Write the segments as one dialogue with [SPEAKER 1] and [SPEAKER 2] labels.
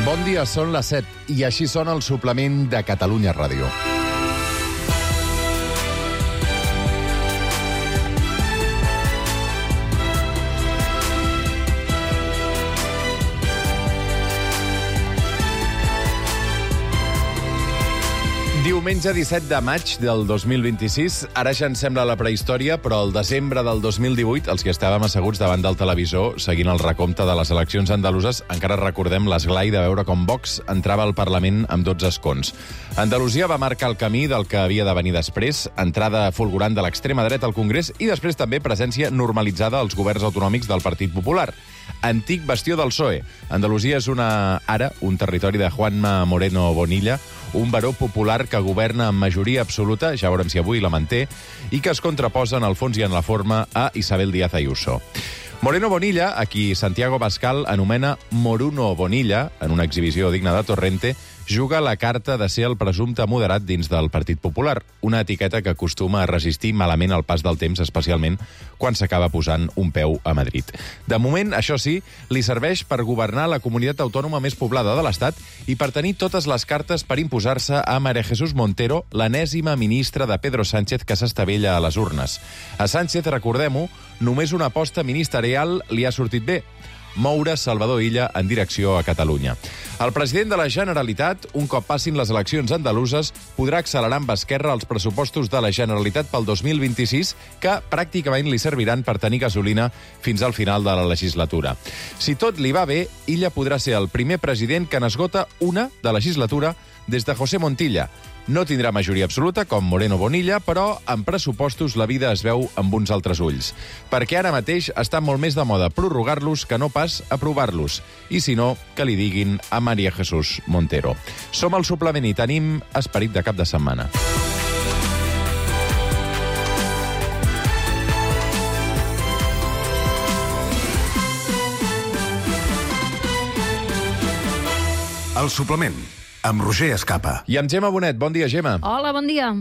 [SPEAKER 1] Bon dia, són les 7 i així sona el suplement de Catalunya Ràdio. Diumenge 17 de maig del 2026. Ara ja ens sembla la prehistòria, però el desembre del 2018, els que estàvem asseguts davant del televisor seguint el recompte de les eleccions andaluses, encara recordem l'esglai de veure com Vox entrava al Parlament amb 12 escons. Andalusia va marcar el camí del que havia de venir després, entrada fulgurant de l'extrema dreta al Congrés i després també presència normalitzada als governs autonòmics del Partit Popular. Antic bastió del PSOE. Andalusia és ara un territori de Juanma Moreno Bonilla, un baró popular que governa amb majoria absoluta, ja veurem si avui la manté, i que es contraposa en el fons i en la forma a Isabel Díaz Ayuso. Moreno Bonilla, a qui Santiago Bascal anomena Moruno Bonilla, en una exhibició digna de Torrente, juga la carta de ser el presumpte moderat dins del Partit Popular, una etiqueta que acostuma a resistir malament el pas del temps, especialment quan s'acaba posant un peu a Madrid. De moment, això sí, li serveix per governar la comunitat autònoma més poblada de l'Estat i per tenir totes les cartes per imposar-se a María Jesús Montero, l'enèsima ministra de Pedro Sánchez que s'estavella a les urnes. A Sánchez, recordem-ho, només una aposta ministerial li ha sortit bé: moure Salvador Illa en direcció a Catalunya. El president de la Generalitat, un cop passin les eleccions andaluses, podrà accelerar amb Esquerra els pressupostos de la Generalitat pel 2026, que pràcticament li serviran per tenir gasolina fins al final de la legislatura. Si tot li va bé, Illa podrà ser el primer president que n'esgota una de legislatura des de José Montilla. No tindrà majoria absoluta, com Moreno Bonilla, però en pressupostos la vida es veu amb uns altres ulls. Perquè ara mateix està molt més de moda prorrogar-los que no pas aprovar-los. I si no, que li diguin a María Jesús Montero. Som al suplement i tenim esperit de cap de setmana.
[SPEAKER 2] El suplement, amb Roger Escapa.
[SPEAKER 1] I amb Gemma Bonet. Bon dia, Gemma.
[SPEAKER 3] Hola, bon dia.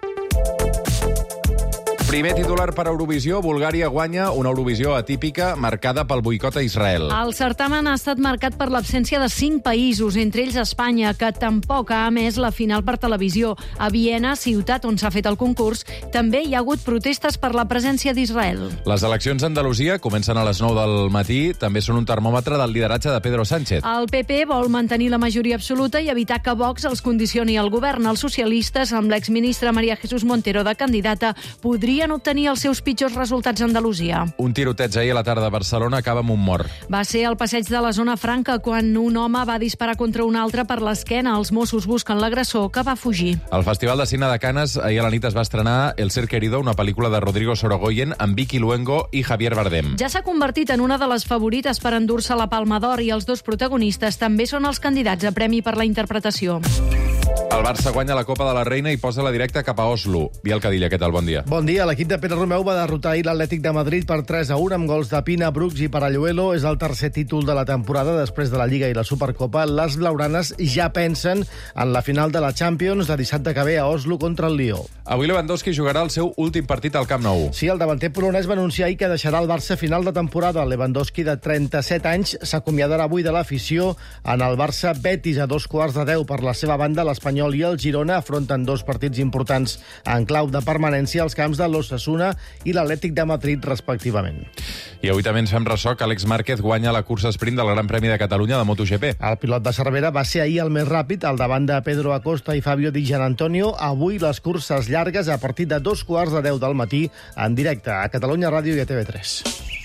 [SPEAKER 1] Primer titular per Eurovisió. Bulgària guanya una Eurovisió atípica marcada pel boicot a Israel.
[SPEAKER 3] El certamen ha estat marcat per l'absència de 5 països, entre ells Espanya, que tampoc ha emès la final per televisió. A Viena, ciutat on s'ha fet el concurs, també hi ha hagut protestes per la presència d'Israel.
[SPEAKER 1] Les eleccions a Andalusia comencen a les 9 del matí. També són un termòmetre del lideratge de Pedro Sánchez.
[SPEAKER 3] El PP vol mantenir la majoria absoluta i evitar que Vox els condicioni al govern. Els socialistes, amb l'exministra María Jesús Montero de candidata, podrien obtenir els seus pitjors resultats a Andalusia.
[SPEAKER 1] Un tiroteig ahir a la tarda a Barcelona acaba amb un mort.
[SPEAKER 3] Va ser al passeig de la zona franca quan un home va disparar contra un altre per l'esquena. Els Mossos busquen l'agressor, que va fugir.
[SPEAKER 1] Al Festival de Cine de Canes ahir a la nit es va estrenar El ser querido, una pel·lícula de Rodrigo Sorogoyen amb Vicky Luengo i Javier Bardem.
[SPEAKER 3] Ja s'ha convertit en una de les favorites per endur-se la Palma d'Or i els dos protagonistes també són els candidats a premi per la interpretació.
[SPEAKER 1] El Barça guanya la Copa de la Reina i posa la directa cap a Oslo. Biel Cadilla, què tal? Bon dia.
[SPEAKER 4] Bon dia. L'equip de Pere Romeu va derrotar ahir l'Atlètic de Madrid per 3-1 amb gols de Pina, Brooks i Paralluelo. És el tercer títol de la temporada després de la Lliga i la Supercopa. Les blaugranes ja pensen en la final de la Champions de dissabte que ve a Oslo contra el Lió.
[SPEAKER 1] Avui Lewandowski jugarà el seu últim partit al Camp Nou.
[SPEAKER 4] Sí, el davanter polonès va anunciar ahir que deixarà el Barça a final de temporada. Lewandowski, de 37 anys, s'acomiadarà avui de l'afició en el Barça Betis a 9:15 per la seva banda. L'Espanyol i el Girona afronten dos partits importants en clau de permanència als camps de l'Osasuna i l'Atlètic de Madrid, respectivament.
[SPEAKER 1] I avui també ens fem ressò que Àlex Márquez guanya la cursa sprint del Gran Premi de Catalunya de MotoGP.
[SPEAKER 4] El pilot de Cervera va ser ahir el més ràpid, al davant de Pedro Acosta i Fabio Di Gianantonio. Avui les curses llargues a partir de 9:15 del matí en directe a Catalunya Ràdio i a TV3.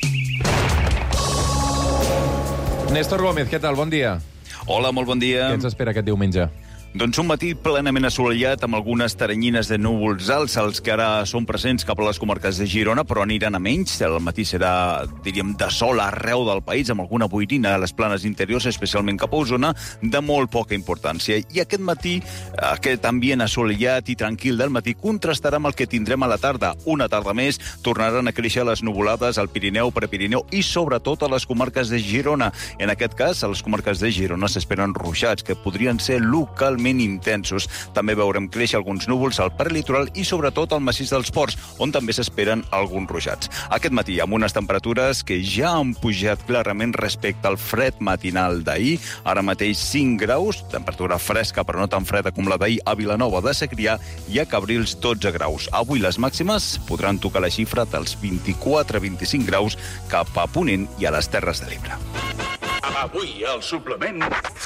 [SPEAKER 1] Néstor Gómez, què tal? Bon dia.
[SPEAKER 5] Hola, molt bon dia.
[SPEAKER 1] Què ens espera aquest diumenge?
[SPEAKER 5] Doncs un matí plenament assolellat amb algunes teranyines de núvols alts, els que ara són presents cap a les comarques de Girona, però aniran a menys. El matí serà, diríem, de sol arreu del país, amb alguna boirina a les planes interiors, especialment cap a Osona, de molt poca importància. I aquest matí, aquest ambient assolellat i tranquil del matí contrastarà amb el que tindrem a la tarda. Una tarda més tornaran a créixer les nuvolades al Pirineu, Prepirineu i sobretot a les comarques de Girona. En aquest cas, a les comarques de Girona s'esperen ruixats, que podrien ser localment igualment intensos. També veurem créixer alguns núvols al prelitoral i sobretot al massís dels Ports, on també s'esperen alguns ruixats. Aquest matí, amb unes temperatures que ja han pujat clarament respecte al fred matinal d'ahir, ara mateix 5 graus, temperatura fresca però no tan freda com la d'ahir a Vilanova de Segrià i a Cabrils 12 graus. Avui les màximes podran tocar la xifra dels 24-25 graus cap a Ponent i a les Terres de l'Ebre.
[SPEAKER 2] Avui, al suplement...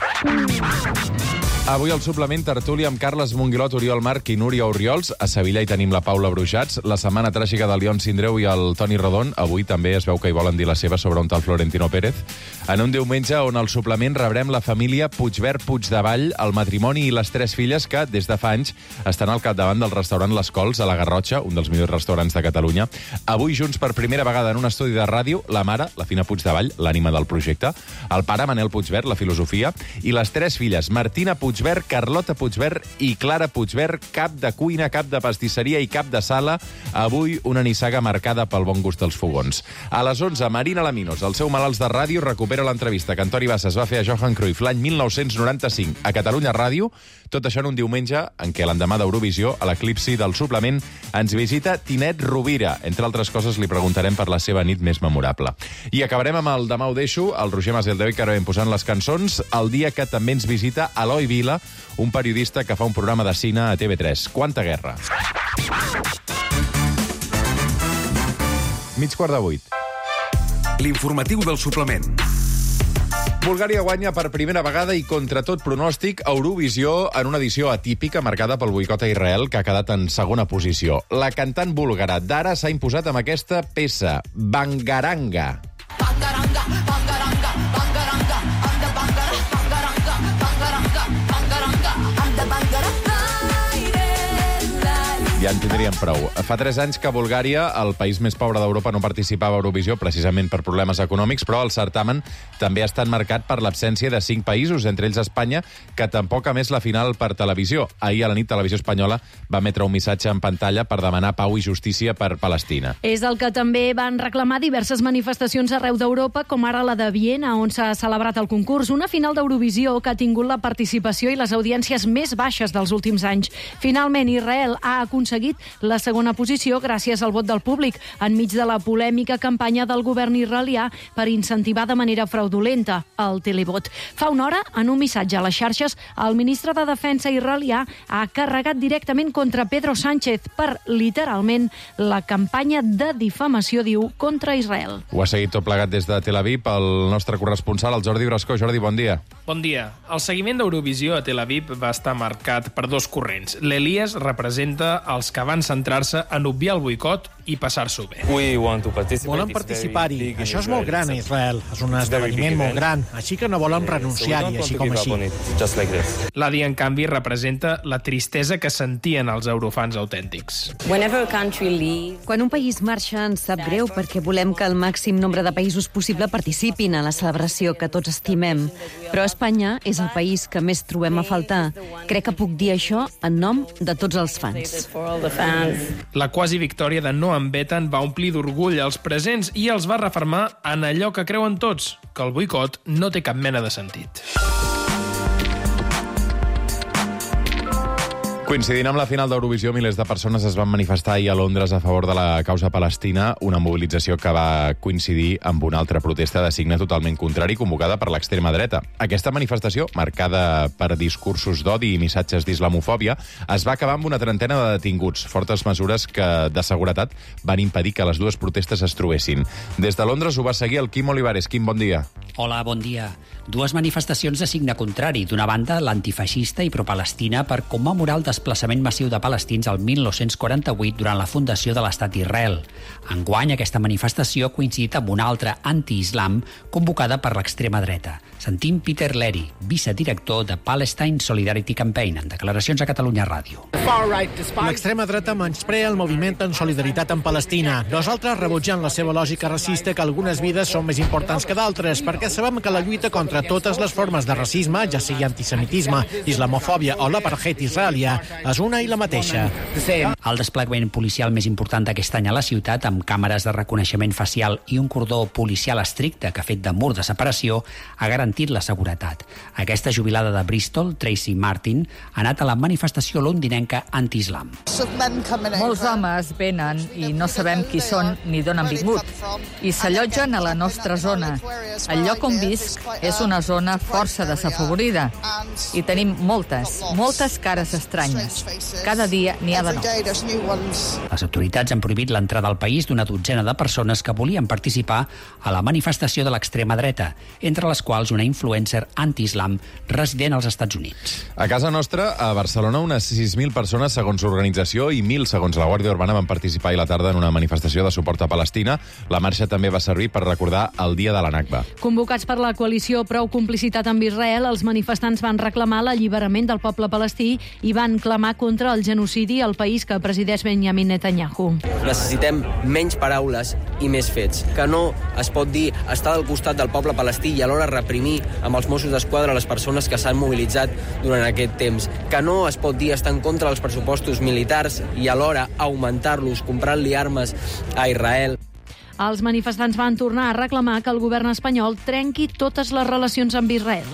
[SPEAKER 1] Avui al suplement tertúlia amb Carles Monguilot, Oriol Marc i Núria Oriols. A Sevilla hi tenim la Paula Brujats. La setmana tràgica del Lion Sindreu i el Toni Rodon. Avui també es veu que hi volen dir la seva sobre un tal Florentino Pérez. En un diumenge on al suplement rebrem la família Puigvert-Puigdevall, el matrimoni i les 3 filles que, des de fa anys, estan al capdavant del restaurant Les Cols, a la Garrotxa, un dels millors restaurants de Catalunya. Avui, junts per primera vegada en un estudi de ràdio, la mare, la Fina Puigdevall, l'ànima del projecte, el pare, Manel Puigvert, la filosofia, i les 3 filles, Martina Puigvert, Carlota Puigvert i Clara Puigvert, cap de cuina, cap de pastisseria i cap de sala. Avui una nissaga marcada pel bon gust dels fogons. A les 11, Marina Laminos, el seu malalts de ràdio, recupera l'entrevista que Antoni Bassas va fer a Johan Cruyff l'any 1995 a Catalunya Ràdio. Tot això en un diumenge en què l'endemà d'Eurovisió, a l'eclipsi del suplement, ens visita Tinet Rovira. Entre altres coses, li preguntarem per la seva nit més memorable. I acabarem amb el Demà ho deixo, el Roger Masdeu i Caroen posant les cançons, el dia que també ens visita Eloi Vila, un periodista que fa un programa de cine a TV3. Quanta guerra! 7:45.
[SPEAKER 2] L'informatiu del suplement.
[SPEAKER 1] Bulgària guanya per primera vegada i contra tot pronòstic Eurovisió en una edició atípica marcada pel boicot a Israel, que ha quedat en segona posició. La cantant búlgara Dara s'ha imposat amb aquesta peça, Bangaranga. Bangaranga, bangaranga, bangaranga, anda bangara, bangaranga, bangaranga, bangaranga, anda bangara. Ja en tindríem prou. Fa 3 anys que Bulgària, el país més pobre d'Europa, no participava a Eurovisió precisament per problemes econòmics, però el certamen també ha estat marcat per l'absència de 5 països, entre ells Espanya, que tampoc ha emès la final per televisió. Ahir a la nit Televisió Espanyola va emetre un missatge en pantalla per demanar pau i justícia per Palestina.
[SPEAKER 3] És el que també van reclamar diverses manifestacions arreu d'Europa, com ara la de Viena, on s'ha celebrat el concurs. Una final d'Eurovisió que ha tingut la participació i les audiències més baixes dels últims anys. Finalment, Israel ha aconseguit la segona posició gràcies al vot del públic, enmig de la polèmica campanya del govern israelià per incentivar de manera fraudulenta el televot. Fa una hora, en un missatge a les xarxes, el ministre de Defensa israelià ha carregat directament contra Pedro Sánchez per, literalment, la campanya de difamació, diu, contra Israel.
[SPEAKER 1] Ho ha seguit tot plegat des de Tel Aviv el nostre corresponsal, el Jordi Brascó. Jordi, bon dia.
[SPEAKER 6] Bon dia. El seguiment d'Eurovisió a Tel Aviv va estar marcat per 2 corrents. L'Elias representa els que van centrar-se en obviar el boicot i passar-s'ho bé.
[SPEAKER 7] Volen participar-hi. Això és molt gran a Israel. És un esdeveniment molt gran, així que no volen renunciar-hi, així com així.
[SPEAKER 6] L'Adi, en canvi, representa la tristesa que sentien els eurofans autèntics.
[SPEAKER 8] Quan un país marxa ens sap greu perquè volem que el màxim nombre de països possible participin a la celebració que tots estimem. Però Espanya és el país que més trobem a faltar. Crec que puc dir això en nom de tots els fans.
[SPEAKER 6] La quasi victòria de No em veten va omplir d'orgull els presents i els va refermar en allò que creuen tots, que el boicot no té cap mena de sentit.
[SPEAKER 1] Coincidint amb la final d'Eurovisió, milers de persones es van manifestar ahir a Londres a favor de la causa palestina, una mobilització que va coincidir amb una altra protesta de signe totalment contrari convocada per l'extrema dreta. Aquesta manifestació, marcada per discursos d'odi i missatges d'islamofòbia, es va acabar amb una trentena de detinguts, fortes mesures que, de seguretat, van impedir que les dues protestes es trobessin. Des de Londres ho va seguir el Quim Olivares. Quim, bon dia.
[SPEAKER 9] Hola, bon dia. Dues manifestacions de signe contrari. D'una banda, l'antifeixista i propalestina per commemorar el desplaçament massiu de palestins al 1948 durant la fundació de l'Estat d'Israel. Enguany, aquesta manifestació ha coincidit amb una altra anti-islam convocada per l'extrema dreta. Sentim Peter Leri, vicedirector de Palestine Solidarity Campaign, en declaracions a Catalunya Ràdio.
[SPEAKER 7] L'extrema dreta menysprea el moviment en solidaritat amb Palestina. Nosaltres rebutgem la seva lògica racista que algunes vides són més importants que d'altres, perquè perquè sabem que la lluita contra totes les formes de racisme, ja sigui antisemitisme, islamofòbia o l'apartheid israelià, és una i la mateixa.
[SPEAKER 9] El desplegament policial més important d'aquest any a la ciutat, amb càmeres de reconeixement facial i un cordó policial estricte que ha fet de mur de separació, ha garantit la seguretat. Aquesta jubilada de Bristol, Tracy Martin, ha anat a la manifestació londinenca anti-islam.
[SPEAKER 10] Molts homes venen i no sabem qui són ni d'on han vingut i s'allotgen a la nostra zona. El lloc on visc és una zona força desafavorida i tenim moltes cares estranyes. Cada dia n'hi ha de nous.
[SPEAKER 9] Les autoritats han prohibit l'entrada al país d'una dotzena de persones que volien participar a la manifestació de l'extrema dreta, entre les quals una influencer anti-islam resident als Estats Units.
[SPEAKER 1] A casa nostra, a Barcelona, unes 6.000 persones, segons l'organització, i 1.000, segons la Guàrdia Urbana, van participar ahir a la tarda en una manifestació de suport a Palestina. La marxa també va servir per recordar el dia de la Nakba.
[SPEAKER 3] Convocats per la coalició Prou Complicitat amb Israel, els manifestants van reclamar l'alliberament del poble palestí i van clamar contra el genocidi al país que presideix Benjamin Netanyahu.
[SPEAKER 11] Necessitem menys paraules i més fets. Que no es pot dir estar al costat del poble palestí i alhora reprimir amb els Mossos d'Esquadra les persones que s'han mobilitzat durant aquest temps. Que no es pot dir estar en contra dels pressupostos militars i alhora augmentar-los comprant-li armes a Israel.
[SPEAKER 3] Els manifestants van tornar a reclamar que el govern espanyol trenqui totes les relacions amb Israel.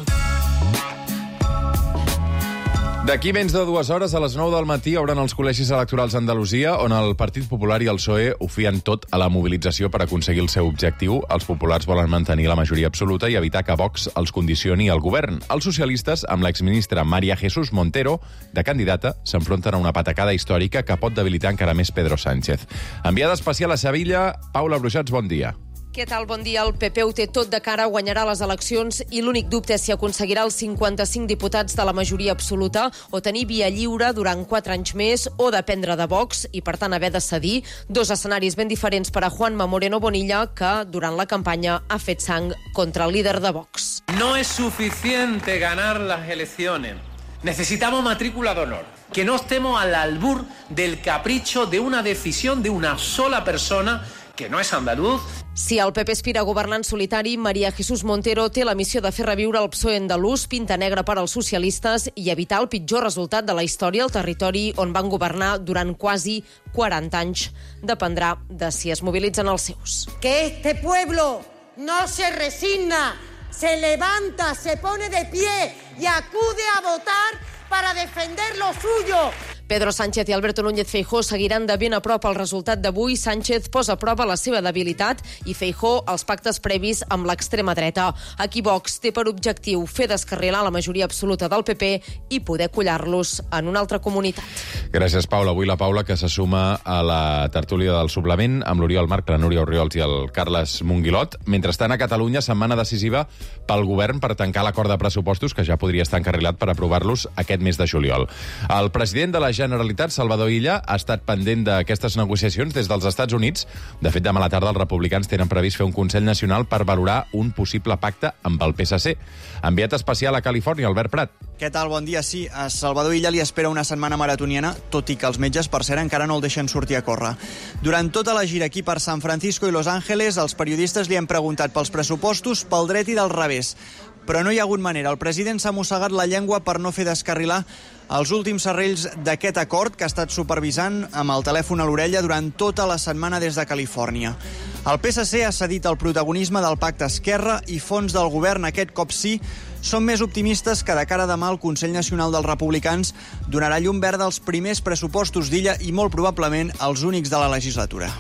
[SPEAKER 1] D'aquí menys de 2 hores, a les 9 del matí, obren els col·legis electorals a Andalusia, on el Partit Popular i el PSOE ho fien tot a la mobilització per aconseguir el seu objectiu. Els populars volen mantenir la majoria absoluta i evitar que Vox els condicioni al govern. Els socialistes, amb l'exministra María Jesús Montero, de candidata, s'enfronten a una patacada històrica que pot debilitar encara més Pedro Sánchez. Enviada especial a Sevilla, Paula Bruixats, bon dia.
[SPEAKER 12] Què tal? Bon dia. El PP ho té tot de cara, guanyarà les eleccions i l'únic dubte és si aconseguirà els 55 diputats de la majoria absoluta o tenir via lliure durant 4 anys més o dependre de Vox i, per tant, haver de cedir. 2 escenaris ben diferents per a Juanma Moreno Bonilla, que durant la campanya ha fet sang contra el líder de Vox.
[SPEAKER 13] No es suficiente ganar las elecciones. Necesitamos matrícula de honor. Que no estemos al albur del capricho de una decisión de una sola persona que no és andaluz.
[SPEAKER 12] Si el PP aspira a governar en solitari, María Jesús Montero té la missió de fer reviure el PSOE andalús, pinta negra per als socialistes i evitar el pitjor resultat de la història al territori on van governar durant quasi 40 anys. Dependrà de si es mobilitzen els seus.
[SPEAKER 14] Que este pueblo no se resigna, se levanta, se pone de pie y acude a votar para defender lo suyo.
[SPEAKER 12] Pedro Sánchez i Alberto Núñez Feijóo seguiran de ben a prop el resultat d'avui. Sánchez posa a prova la seva debilitat i Feijóo els pactes previs amb l'extrema dreta. Aquí Vox té per objectiu fer descarrilar la majoria absoluta del PP i poder collar-los en una altra comunitat.
[SPEAKER 1] Gràcies, Paula. Avui la Paula, que se suma a la tertúlia del suplement amb l'Oriol Marc, la Núria Orriols i el Carles Monguilot. Mentrestant, a Catalunya, setmana decisiva pel govern per tancar l'acord de pressupostos, que ja podria estar encarrilat per aprovar-los aquest mes de juliol. El president de la Generalitat, Salvador Illa, ha estat pendent d'aquestes negociacions des dels Estats Units. De fet, demà a la tarda els republicans tenen previst fer un Consell Nacional per valorar un possible pacte amb el PSC. Enviat especial a Califòrnia, Albert Prat.
[SPEAKER 15] Què tal? Bon dia. Sí, a Salvador Illa li espera una setmana maratoniana, tot i que els metges, per cert, encara no el deixen sortir a córrer. Durant tota la gira aquí per San Francisco i Los Ángeles, els periodistes li han preguntat pels pressupostos, pel dret i del revés. Però no hi ha hagut manera. El president s'ha mossegat la llengua per no fer descarrilar els últims serrells d'aquest acord que ha estat supervisant amb el telèfon a l'orella durant tota la setmana des de Califòrnia. El PSC ha cedit el protagonisme del pacte Esquerra i fons del govern, aquest cop sí, són més optimistes que de cara a demà el Consell Nacional dels Republicans donarà llum verda als primers pressupostos d'Illa i molt probablement els únics de la legislatura.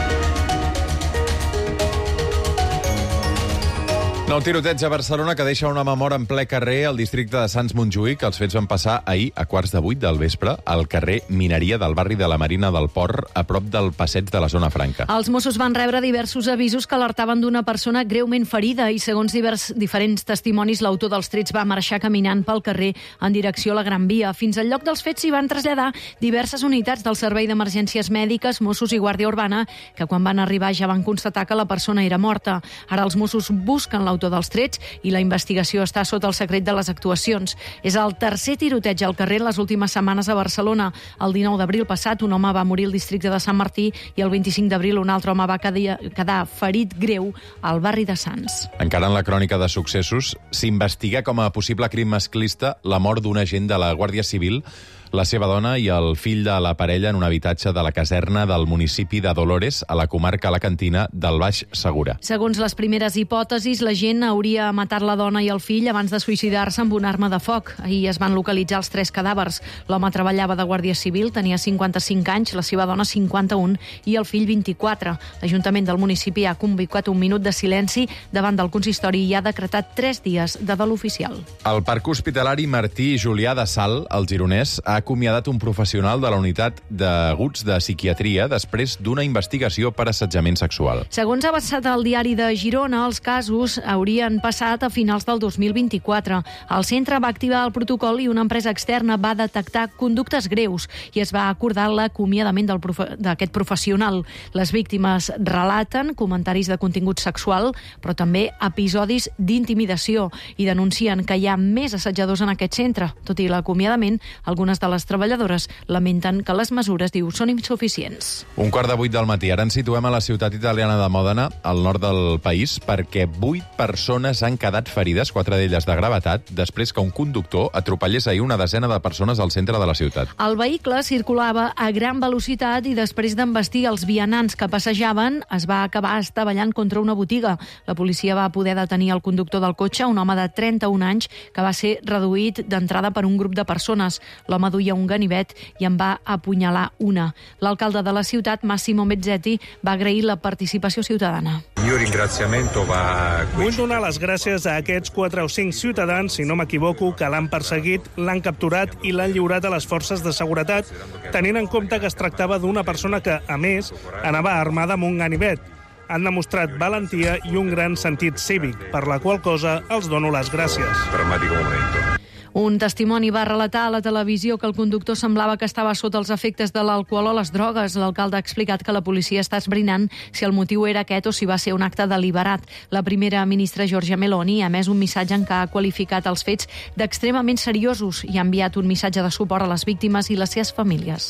[SPEAKER 1] Nou tiroteig a Barcelona que deixa un home mort en ple carrer al districte de Sants Montjuïc. Els fets van passar ahir a 7:15 del vespre al carrer Mineria del barri de la Marina del Port, a prop del passeig de la Zona Franca.
[SPEAKER 3] Els Mossos van rebre diversos avisos que alertaven d'una persona greument ferida i, segons diferents testimonis, l'autor dels trets va marxar caminant pel carrer en direcció a la Gran Via. Fins al lloc dels fets s'hi van traslladar diverses unitats del Servei d'Emergències Mèdiques, Mossos i Guàrdia Urbana, que quan van arribar ja van constatar que la persona era morta. Ara els Mossos busquen l'autor l'autor dels trets i la investigació està sota el secret de les actuacions. És el tercer tiroteig al carrer en les últimes setmanes a Barcelona. El 19 d'abril passat un home va morir al districte de Sant Martí i el 25 d'abril un altre home va quedar ferit greu al barri de Sants.
[SPEAKER 1] Encara en la crònica de successos, s'investiga com a possible crim masclista la mort d'un agent de la Guàrdia Civil, la seva dona i el fill de la parella en un habitatge de la caserna del municipi de Dolores, a la comarca alacantina del Baix Segura.
[SPEAKER 3] Segons les primeres hipòtesis, la gent hauria matat la dona i el fill abans de suïcidar-se amb una arma de foc. Ahir es van localitzar els 3 cadàvers. L'home treballava de Guàrdia Civil, tenia 55 anys, la seva dona 51 i el fill 24. L'Ajuntament del municipi ha convocat un minut de silenci davant del consistori i ha decretat 3 dies de dol oficial.
[SPEAKER 1] El Parc Hospitalari Martí i Julià de Sal, al Gironès, ha acomiadat un professional de la unitat d'aguts de psiquiatria després d'una investigació per assetjament sexual.
[SPEAKER 3] Segons ha avançat el diari de Girona, els casos haurien passat a finals del 2024. El centre va activar el protocol i una empresa externa va detectar conductes greus i es va acordar l'acomiadament d'aquest professional. Les víctimes relaten comentaris de contingut sexual, però també episodis d'intimidació i denuncien que hi ha més assetjadors en aquest centre. Tot i l'acomiadament, algunes de les treballadores lamenten que les mesures, diu, són insuficients.
[SPEAKER 1] 7:15 del matí. Ara ens situem a la ciutat italiana de Mòdena, al nord del país, perquè 8 persones han quedat ferides, 4 d'elles de gravetat, després que un conductor atropellés ahir una desena de persones al centre de la ciutat.
[SPEAKER 3] El vehicle circulava a gran velocitat i després d'embestir els vianants que passejaven es va acabar estavellant contra una botiga. La policia va poder detenir el conductor del cotxe, un home de 31 anys, que va ser reduït d'entrada per un grup de persones. L'home duia un ganivet i en va apunyalar una. L'alcalde de la ciutat, Massimo Mezzetti, va agrair la participació ciutadana.
[SPEAKER 16] Vull donar les gràcies a aquests 4 o 5 ciutadans, si no m'equivoco, que l'han perseguit, l'han capturat i l'han lliurat a les forces de seguretat, tenint en compte que es tractava d'una persona que, a més, anava armada amb un ganivet. Han demostrat valentia i un gran sentit cívic, per la qual cosa els dono les gràcies.
[SPEAKER 3] Un testimoni va relatar a la televisió que el conductor semblava que estava sota els efectes de l'alcohol o les drogues. L'alcalde ha explicat que la policia està esbrinant si el motiu era aquest o si va ser un acte deliberat. La primera ministra Giorgia Meloni ha emès un missatge en què ha qualificat els fets d'extremament seriosos i ha enviat un missatge de suport a les víctimes i les seves famílies.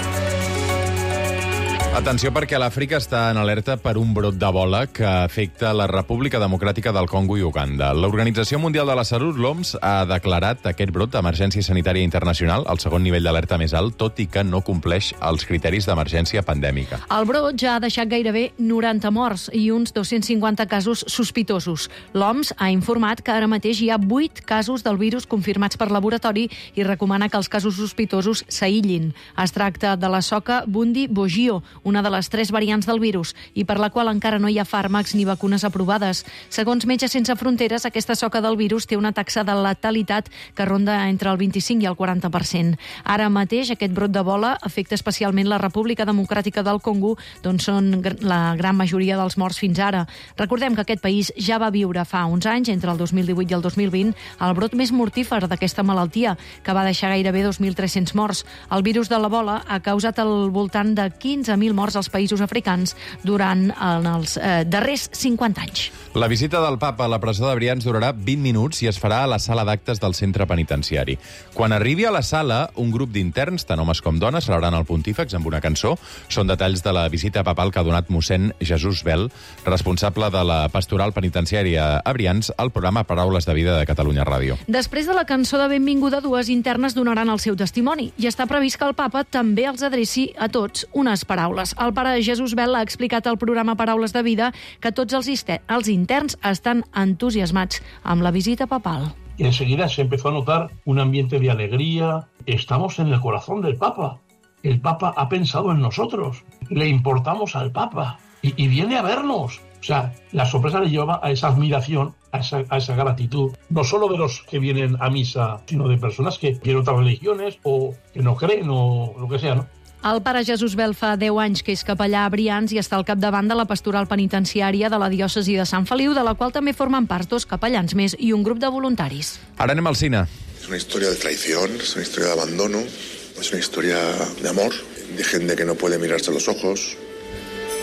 [SPEAKER 1] Atenció, perquè l'Àfrica està en alerta per un brot d'Ebola que afecta la República Democràtica del Congo i Uganda. L'Organització Mundial de la Salut, l'OMS, ha declarat aquest brot d'emergència sanitària internacional, el segon nivell d'alerta més alt, tot i que no compleix els criteris d'emergència pandèmica.
[SPEAKER 3] El brot ja ha deixat gairebé 90 morts i uns 250 casos sospitosos. L'OMS ha informat que ara mateix hi ha 8 casos del virus confirmats per laboratori i recomana que els casos sospitosos s'aïllin. Es tracta de la soca Bundi-Bogio, una de les 3 variants del virus, i per la qual encara no hi ha fàrmacs ni vacunes aprovades. Segons Metges Sense Fronteres, aquesta soca del virus té una taxa de letalitat que ronda entre el 25 i el 40%. Ara mateix, aquest brot d'Ebola afecta especialment la República Democràtica del Congo, d'on són la gran majoria dels morts fins ara. Recordem que aquest país ja va viure fa uns anys, entre el 2018 i el 2020, el brot més mortífer d'aquesta malaltia, que va deixar gairebé 2.300 morts. El virus de l'Ebola ha causat al voltant de 15.000 morts als països africans durant els darrers 50 anys.
[SPEAKER 1] La visita del papa a la presó de Brians durarà 20 minuts i es farà a la sala d'actes del centre penitenciari. Quan arribi a la sala, un grup d'interns, tant homes com dones, celebraran el pontífex amb una cançó. Són detalls de la visita papal que ha donat mossèn Jesús Bel, responsable de la pastoral penitenciària a Brians, al programa Paraules de Vida de Catalunya Ràdio.
[SPEAKER 3] Després de la cançó de benvinguda, 2 internes donaran el seu testimoni i està previst que el papa també els adreci a tots unes paraules. El pare Jesús Bel ha explicat al programa Paraules de Vida que tots els interns estan entusiasmats amb la visita papal.
[SPEAKER 17] Y enseguida se empezó a notar un ambiente de alegría. Estamos en el corazón del Papa. El Papa ha pensado en nosotros. Le importamos al Papa. Y viene a vernos. O sea, la sorpresa le llevaba a esa admiración, a esa gratitud, no solo de los que vienen a misa, sino de personas que tienen otras religiones o que no creen o lo que sea, ¿no?
[SPEAKER 3] El pare Jesús Bel fa 10 anys que és capellà a Brians i està al capdavant de la pastoral penitenciària de la diòcesi de Sant Feliu, de la qual també formen part 2 capellans més i un grup de voluntaris.
[SPEAKER 1] Ara anem al cine.
[SPEAKER 18] Es una historia de traición, es una historia de abandono, es una historia de amor, de gente que no puede mirarse a los ojos,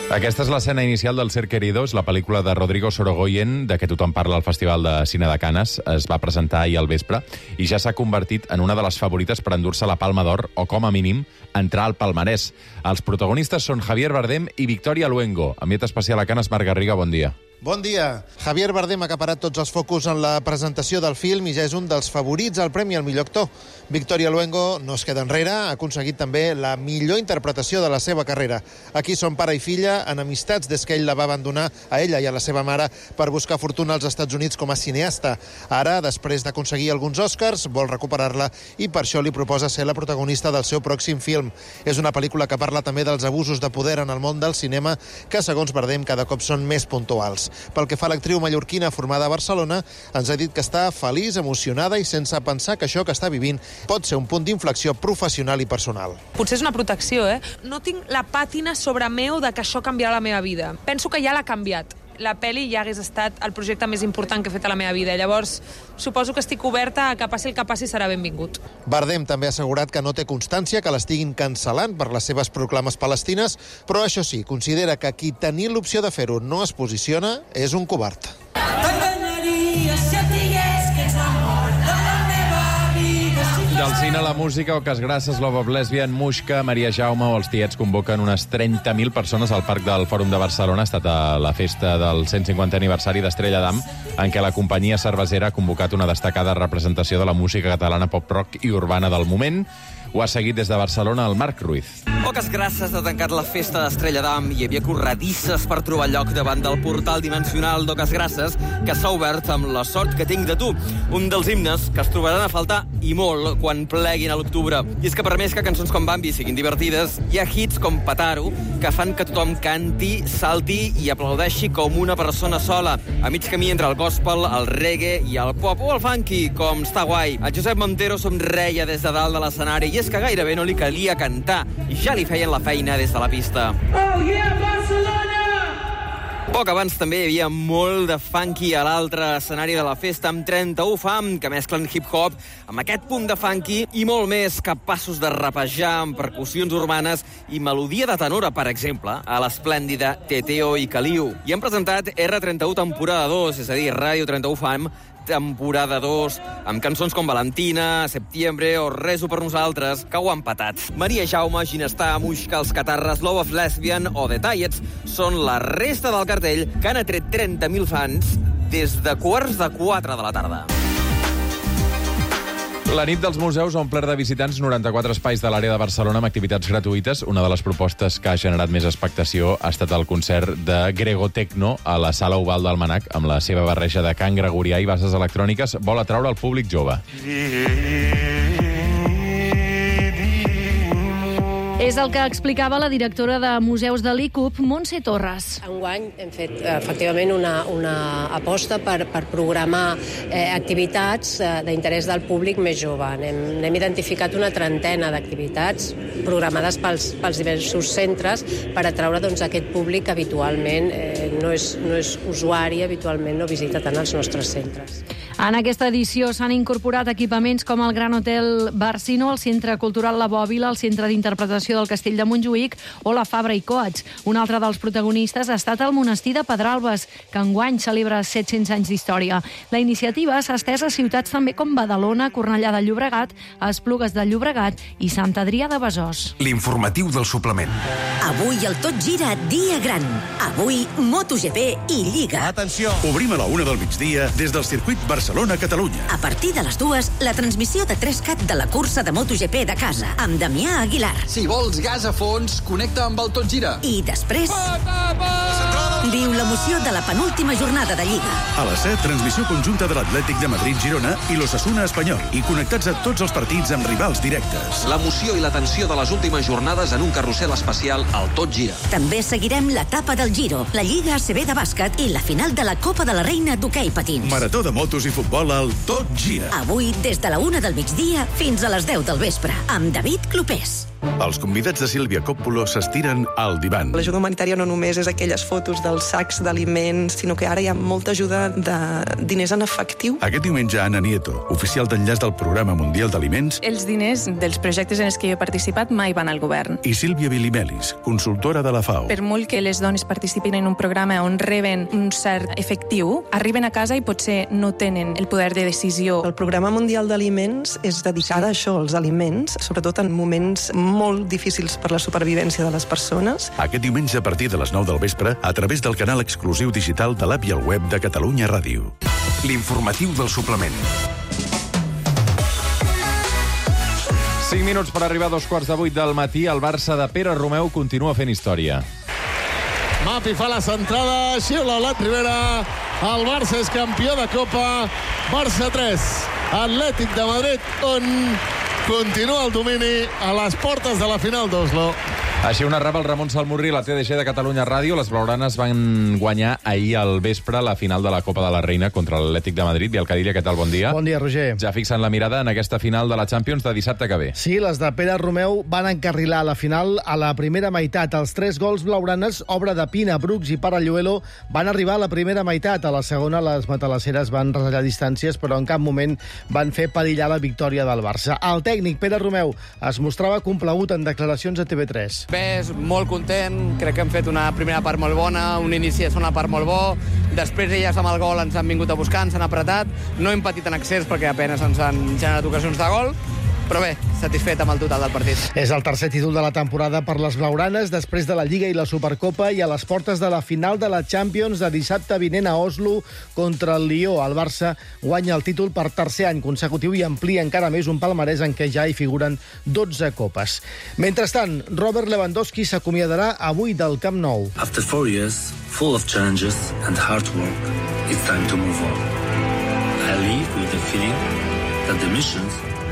[SPEAKER 1] Aquesta és l'escena inicial del Ser Queridos, la pel·lícula de Rodrigo Sorogoyen, de què tothom parla al Festival de Cine de Canes. Es va presentar ahir al vespre i ja s'ha convertit en una de les favorites per endur-se la Palma d'Or o, com a mínim, entrar al palmarès. Els protagonistes són Javier Bardem i Victoria Luengo. Enviat especial a Canes, Marc Garriga, bon dia.
[SPEAKER 19] Bon dia. Javier Bardem ha acaparat tots els focus en la presentació del film i ja és un dels favorits al Premi al millor actor. Victoria Luengo no es queda enrere, ha aconseguit també la millor interpretació de la seva carrera. Aquí són pare i filla, enemistats des que ell la va abandonar a ella i a la seva mare per buscar fortuna als Estats Units com a cineasta. Ara, després d'aconseguir alguns Oscars, vol recuperar-la i per això li proposa ser la protagonista del seu pròxim film. És una pel·lícula que parla també dels abusos de poder en el món del cinema que, segons Bardem, cada cop són més puntuals. Pel que fa a l'actriu mallorquina formada a Barcelona, ens ha dit que està feliç, emocionada i sense pensar que això que està vivint pot ser un punt d'inflexió professional i personal.
[SPEAKER 20] Potser és una protecció, No tinc la pàtina sobre meu de que això canviarà la meva vida. Penso que ja l'ha canviat. La pel·li ja hagués estat el projecte més important que he fet a la meva vida. Llavors, suposo que estic oberta a que passi el que passi serà benvingut.
[SPEAKER 19] Bardem també ha assegurat que no té constància que l'estiguin cancel·lant per les seves proclames palestines, però això sí, considera que qui tenint l'opció de fer-ho no es posiciona és un covard.
[SPEAKER 1] Del cine a la música, Oques Grasses, Love of Lesbian, Muixca, Maria Jaume o els Tiets convoquen unes 30.000 persones al Parc del Fòrum de Barcelona. Ha estat a la festa del 150 aniversari d'Estrella d'Am, en què la companyia cervesera ha convocat una destacada representació de la música catalana pop-rock i urbana del moment. Ho ha seguit des de Barcelona el Marc Ruiz.
[SPEAKER 21] Oques Grasses ha tancat la festa d'Estrella d'Am. Hi havia corredisses per trobar lloc davant del portal dimensional d'Oques Grasses, que s'ha obert amb La sort que tinc de tu, un dels himnes que es trobaran a faltar i molt quan pleguin a l'octubre. I és que per més que cançons com Bambi siguin divertides, hi ha hits com Pataro que fan que tothom canti, salti i aplaudeixi com una persona sola, a mig camí entre el gospel, el reggae i el pop o el funky, com Està guai. El Josep Montero somreia des de dalt de l'escenari i és que gairebé no li calia cantar i ja li feien la feina des de la pista. Oh yeah, Barcelona! Poc abans també hi havia molt de funky a l'altre escenari de la festa amb 31 fam que mesclen hip-hop amb aquest punt de funky i molt més, capaços de rapejar amb percussions urbanes i melodia de tenora, per exemple, a l'esplèndida Teteo i Caliu. I han presentat R31 temporada 2, és a dir, Ràdio 31 fam, temporada 2, amb cançons com Valentina, Septiembre o Rezo per nosaltres, que ho han patat. Maria Jaume, Ginestar, Muixca, Els Catarres, Love of Lesbian o The Tiets són la resta del cartell que han atret 30.000 fans des de 3:45 de la tarda.
[SPEAKER 1] La nit dels museus ha omplert de visitants 94 espais de l'àrea de Barcelona amb activitats gratuïtes. Una de les propostes que ha generat més expectació ha estat el concert de Grego Tecno a la Sala Oval del Manac. Amb la seva barreja de cant gregorià i bases electròniques, vol atraure el públic jove.
[SPEAKER 3] És el que explicava la directora de Museus de l'ICUP, Montse Torres.
[SPEAKER 22] Enguany hem fet efectivament una aposta per programar activitats d'interès del públic més jove. N'hem identificat una trentena d'activitats programades pels diversos centres per atraure aquest públic que habitualment no és usuari, habitualment no visita tant els nostres centres.
[SPEAKER 3] En aquesta edició s'han incorporat equipaments com el Gran Hotel Barcino, el Centre Cultural La Bòbila, el Centre d'Interpretació del Castell de Montjuïc o la Fabra i Coats. Un altre dels protagonistes ha estat el monestir de Pedralbes, que enguany celebra 700 anys d'història. La iniciativa s'ha estès a ciutats també com Badalona, Cornellà de Llobregat, Esplugues de Llobregat i Sant Adrià de Besòs.
[SPEAKER 2] L'informatiu del suplement.
[SPEAKER 23] Avui el Tot Gira, dia gran. Avui MotoGP i Lliga.
[SPEAKER 2] Atenció! Obrim a la 1 del migdia des del circuit Barcelona-Catalunya.
[SPEAKER 23] A partir de les 2, la transmissió de 3CAT de la cursa de MotoGP de casa, amb Damià Aguilar.
[SPEAKER 24] Si vols gas a fons, connecta amb el Tot Gira.
[SPEAKER 23] I després... viu l'emoció de la penúltima jornada de Lliga.
[SPEAKER 2] A les 7, transmissió conjunta de l'Atlètic de Madrid-Girona i l'Osasuna Espanyol. I connectats a tots els partits amb rivals directes.
[SPEAKER 25] L'emoció i la tensió de les últimes jornades en un carrusel especial al Tot Gira.
[SPEAKER 23] També seguirem l'etapa del Giro, la Lliga ACB de bàsquet i la final de la Copa de la Reina d'hoquei patins.
[SPEAKER 2] Marató de motos i futbol al Tot Gira.
[SPEAKER 23] Avui, des de la 1 del migdia fins a les 10 del vespre, amb David Clopés.
[SPEAKER 2] Els convidats de Sílvia Coppola s'estiren al divan.
[SPEAKER 4] L'ajuda humanitària no només és aquelles fotos dels sacs d'aliments, sinó que ara hi ha molta ajuda de diners en efectiu.
[SPEAKER 2] Aquest diumenge, Ana Nieto, oficial d'enllaç del Programa Mundial d'Aliments,
[SPEAKER 5] Els diners dels projectes en els que jo he participat mai van al govern.
[SPEAKER 2] i Sílvia Bilimelis, consultora de la FAO.
[SPEAKER 5] Per molt que les dones participin en un programa on reben un cert efectiu, arriben a casa i potser no tenen el poder de decisió.
[SPEAKER 4] El Programa Mundial d'Aliments és dedicada a això, als aliments, sobretot en moments molt difícils per la supervivència de les persones.
[SPEAKER 2] Aquest diumenge a partir de les 9 del vespre, a través del canal exclusiu digital de l'app i el web de Catalunya Ràdio. L'informatiu del suplement.
[SPEAKER 1] 5 minuts per arribar a 7:45 del matí. El Barça de Pere Romeu continua fent història.
[SPEAKER 6] Mapi fa la centrada, xiula la Rivera. El Barça és campió de Copa. Barça 3, Atlètic de Madrid 1. Continua el domini a les portes de la final d'Oslo.
[SPEAKER 1] Així ho narrava el Ramon Salmurri a la TDG de Catalunya Ràdio. Les blaugranes van guanyar ahir al vespre la final de la Copa de la Reina contra l'Atlètic de Madrid. Biel Cadilla, què tal? Bon dia.
[SPEAKER 7] Bon dia, Roger.
[SPEAKER 1] Ja fixen la mirada en aquesta final de la Champions de dissabte que ve.
[SPEAKER 7] Sí, les de Pere Romeu van encarrilar la final a la primera meitat. Els 3 gols blaugranes, obra de Pina, Brooks i Paralluelo, van arribar a la primera meitat. A la segona, les matalasseres van retallar distàncies, però en cap moment van fer perillar la victòria del Barça. El tècnic, Pere Romeu, es mostrava complagut en declaracions a TV3.
[SPEAKER 8] Bé, molt content, crec que hem fet una primera part molt bona, un inici de segona part molt bo, després elles amb el gol ens han vingut a buscar, ens han apretat, no hem patit en accés perquè apenas ens han generat ocasions de gol, però bé, satisfet amb el total del partit.
[SPEAKER 7] És el tercer títol de la temporada per les blaugranes després de la Lliga i la Supercopa i a les portes de la final de la Champions de dissabte vinent a Oslo contra el Lió. El Barça guanya el títol per tercer any consecutiu i amplia encara més un palmarès en què ja hi figuren 12 copes. Mentrestant, Robert Lewandowski s'acomiadarà avui del Camp Nou.
[SPEAKER 26] After 4 years, full of challenges and hard work, it's time to move on. I leave with the feeling that the missions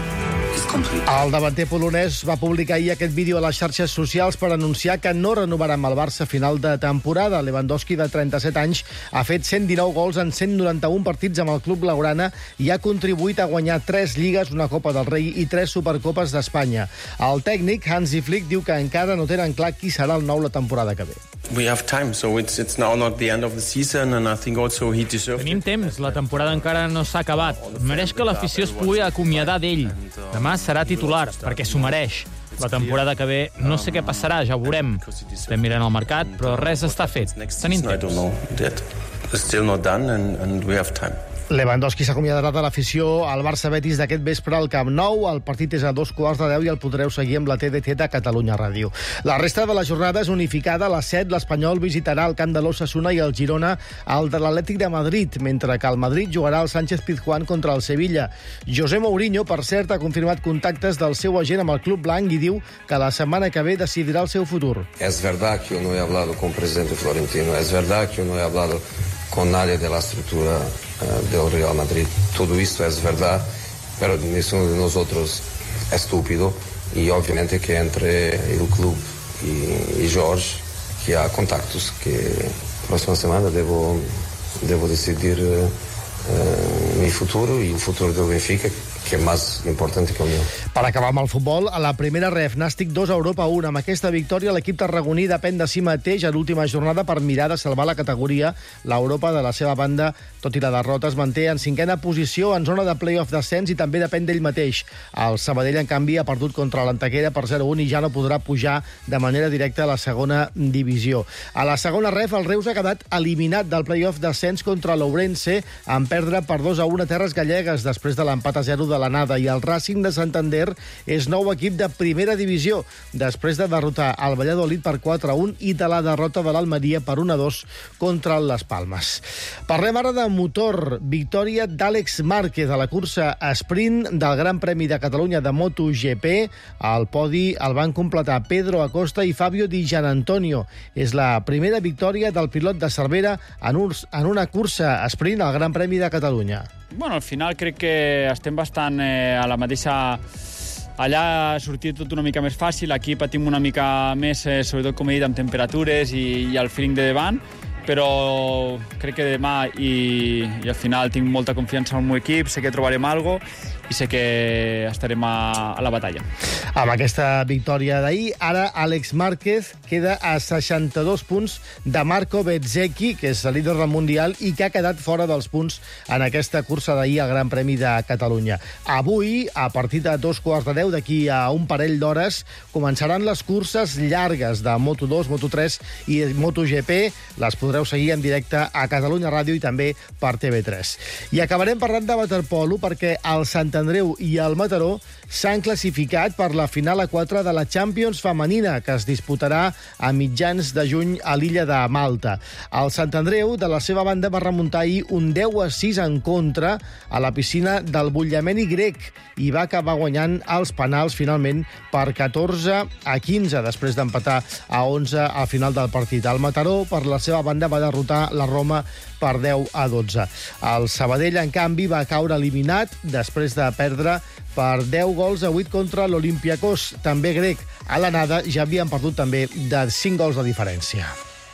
[SPEAKER 7] el davanter polonès va publicar ahir aquest vídeo a les xarxes socials per anunciar que no renovarà amb el Barça a final de temporada. Lewandowski, de 37 anys, ha fet 119 gols en 191 partits amb el club blaugrana i ha contribuït a guanyar 3 lligues, una Copa del Rei i 3 Supercopes d'Espanya. El tècnic, Hansi Flick, diu que encara no tenen clar qui serà el nou la temporada que ve.
[SPEAKER 27] We have time, so it's now not the end of the season, and I think also he deserves.
[SPEAKER 28] Tenim temps, la temporada encara no s'ha acabat. Mereix que l'afició es pugui acomiadar d'ell. Demà serà titular, perquè s'ho mereix. La temporada que ve no sé què passarà, ja ho veurem. Estem mirant el mercat, però res està fet. Tenim temps.
[SPEAKER 27] I don't know yet. It's still not done, and we have time.
[SPEAKER 7] Lewandowski s'acomiadarà de l'afició al Barça-Betis d'aquest vespre al Camp Nou. El partit és a 2:15 i el podreu seguir amb la TDT de Catalunya Ràdio. La resta de la jornada és unificada. A les 7 l'Espanyol visitarà el camp de l'Osasuna i el Girona al de l'Atlètic de Madrid, mentre que el Madrid jugarà al Sánchez-Pizjuán contra el Sevilla. José Mourinho, per cert, ha confirmat contactes del seu agent amb el club blanc i diu que la setmana que ve decidirà el seu futur.
[SPEAKER 29] Es verdad que yo no he hablado con el presidente Florentino, es verdad que yo no he hablado con nadie de la estructura del Real Madrid. Todo esto es verdad, pero ninguno de nosotros es estúpido y obviamente que entre el club y Jorge, que hay contactos, que la próxima semana debo decidir mi futuro y el futuro del Benfica, que és més important que el meu.
[SPEAKER 7] Per acabar amb el futbol, a la primera ref, Nàstic 2, Europa 1. Amb aquesta victòria, l'equip tarragoní depèn de si mateix a l'última jornada per mirar de salvar la categoria. L'Europa, de la seva banda, tot i la derrota, es manté en 5a posició en zona de play-off d'ascens i també depèn d'ell mateix. El Sabadell, en canvi, ha perdut contra l'Antequera per 0-1 i ja no podrà pujar de manera directa a la segona divisió. A la segona ref, el Reus ha quedat eliminat del play-off d'ascens contra l'Ourense en perdre per 2-1 a Terres Gallegues després de l'empat a 0 de l'anada, i el Racing de Santander és nou equip de primera divisió després de derrotar el Valladolid per 4-1 i de la derrota de l'Almeria per 1-2 contra les Palmes. Parlem ara de motor. Victòria d'Àlex Márquez a la cursa sprint del Gran Premi de Catalunya de MotoGP. El podi el van completar Pedro Acosta i Fabio Di Gianantonio. És la primera victòria del pilot de Cervera en una cursa sprint al Gran Premi de Catalunya.
[SPEAKER 30] Bueno, al final crec que estem bastant a la mateixa... Allà ha sortit tot una mica més fàcil, aquí patim una mica més, sobretot com he dit, amb temperatures i el feeling de davant, però crec que demà i al final tinc molta confiança en el meu equip, sé que trobarem alguna cosa i sé que estarem a la batalla.
[SPEAKER 7] Amb aquesta victòria d'ahir, ara Àlex Márquez queda a 62 punts de Marco Bezzecchi, que és el líder del Mundial i que ha quedat fora dels punts en aquesta cursa d'ahir al Gran Premi de Catalunya. Avui, a partir de 2:15, d'aquí a un parell d'hores, començaran les curses llargues de Moto2, Moto3 i MotoGP. Les podreu seguir en directe a Catalunya Ràdio i també per TV3. I acabarem parlant de waterpolo perquè el Sant Andreu i el Mataró s'han classificat per la final a 4 de la Champions femenina, que es disputarà a mitjans de juny a l'illa de Malta. El Sant Andreu, de la seva banda, va remuntar ahir un 10-6 en contra a la piscina del Bullameni grec i va acabar guanyant els penals, finalment, per 14-15, després d'empatar a 11 al final del partit. El Mataró, per la seva banda, va derrotar la Roma per 10-12. El Sabadell, en canvi, va caure eliminat després de perdre per 10-8 contra l'Olympiacos, també grec. A l'anada ja havien perdut també de 5 gols de diferència.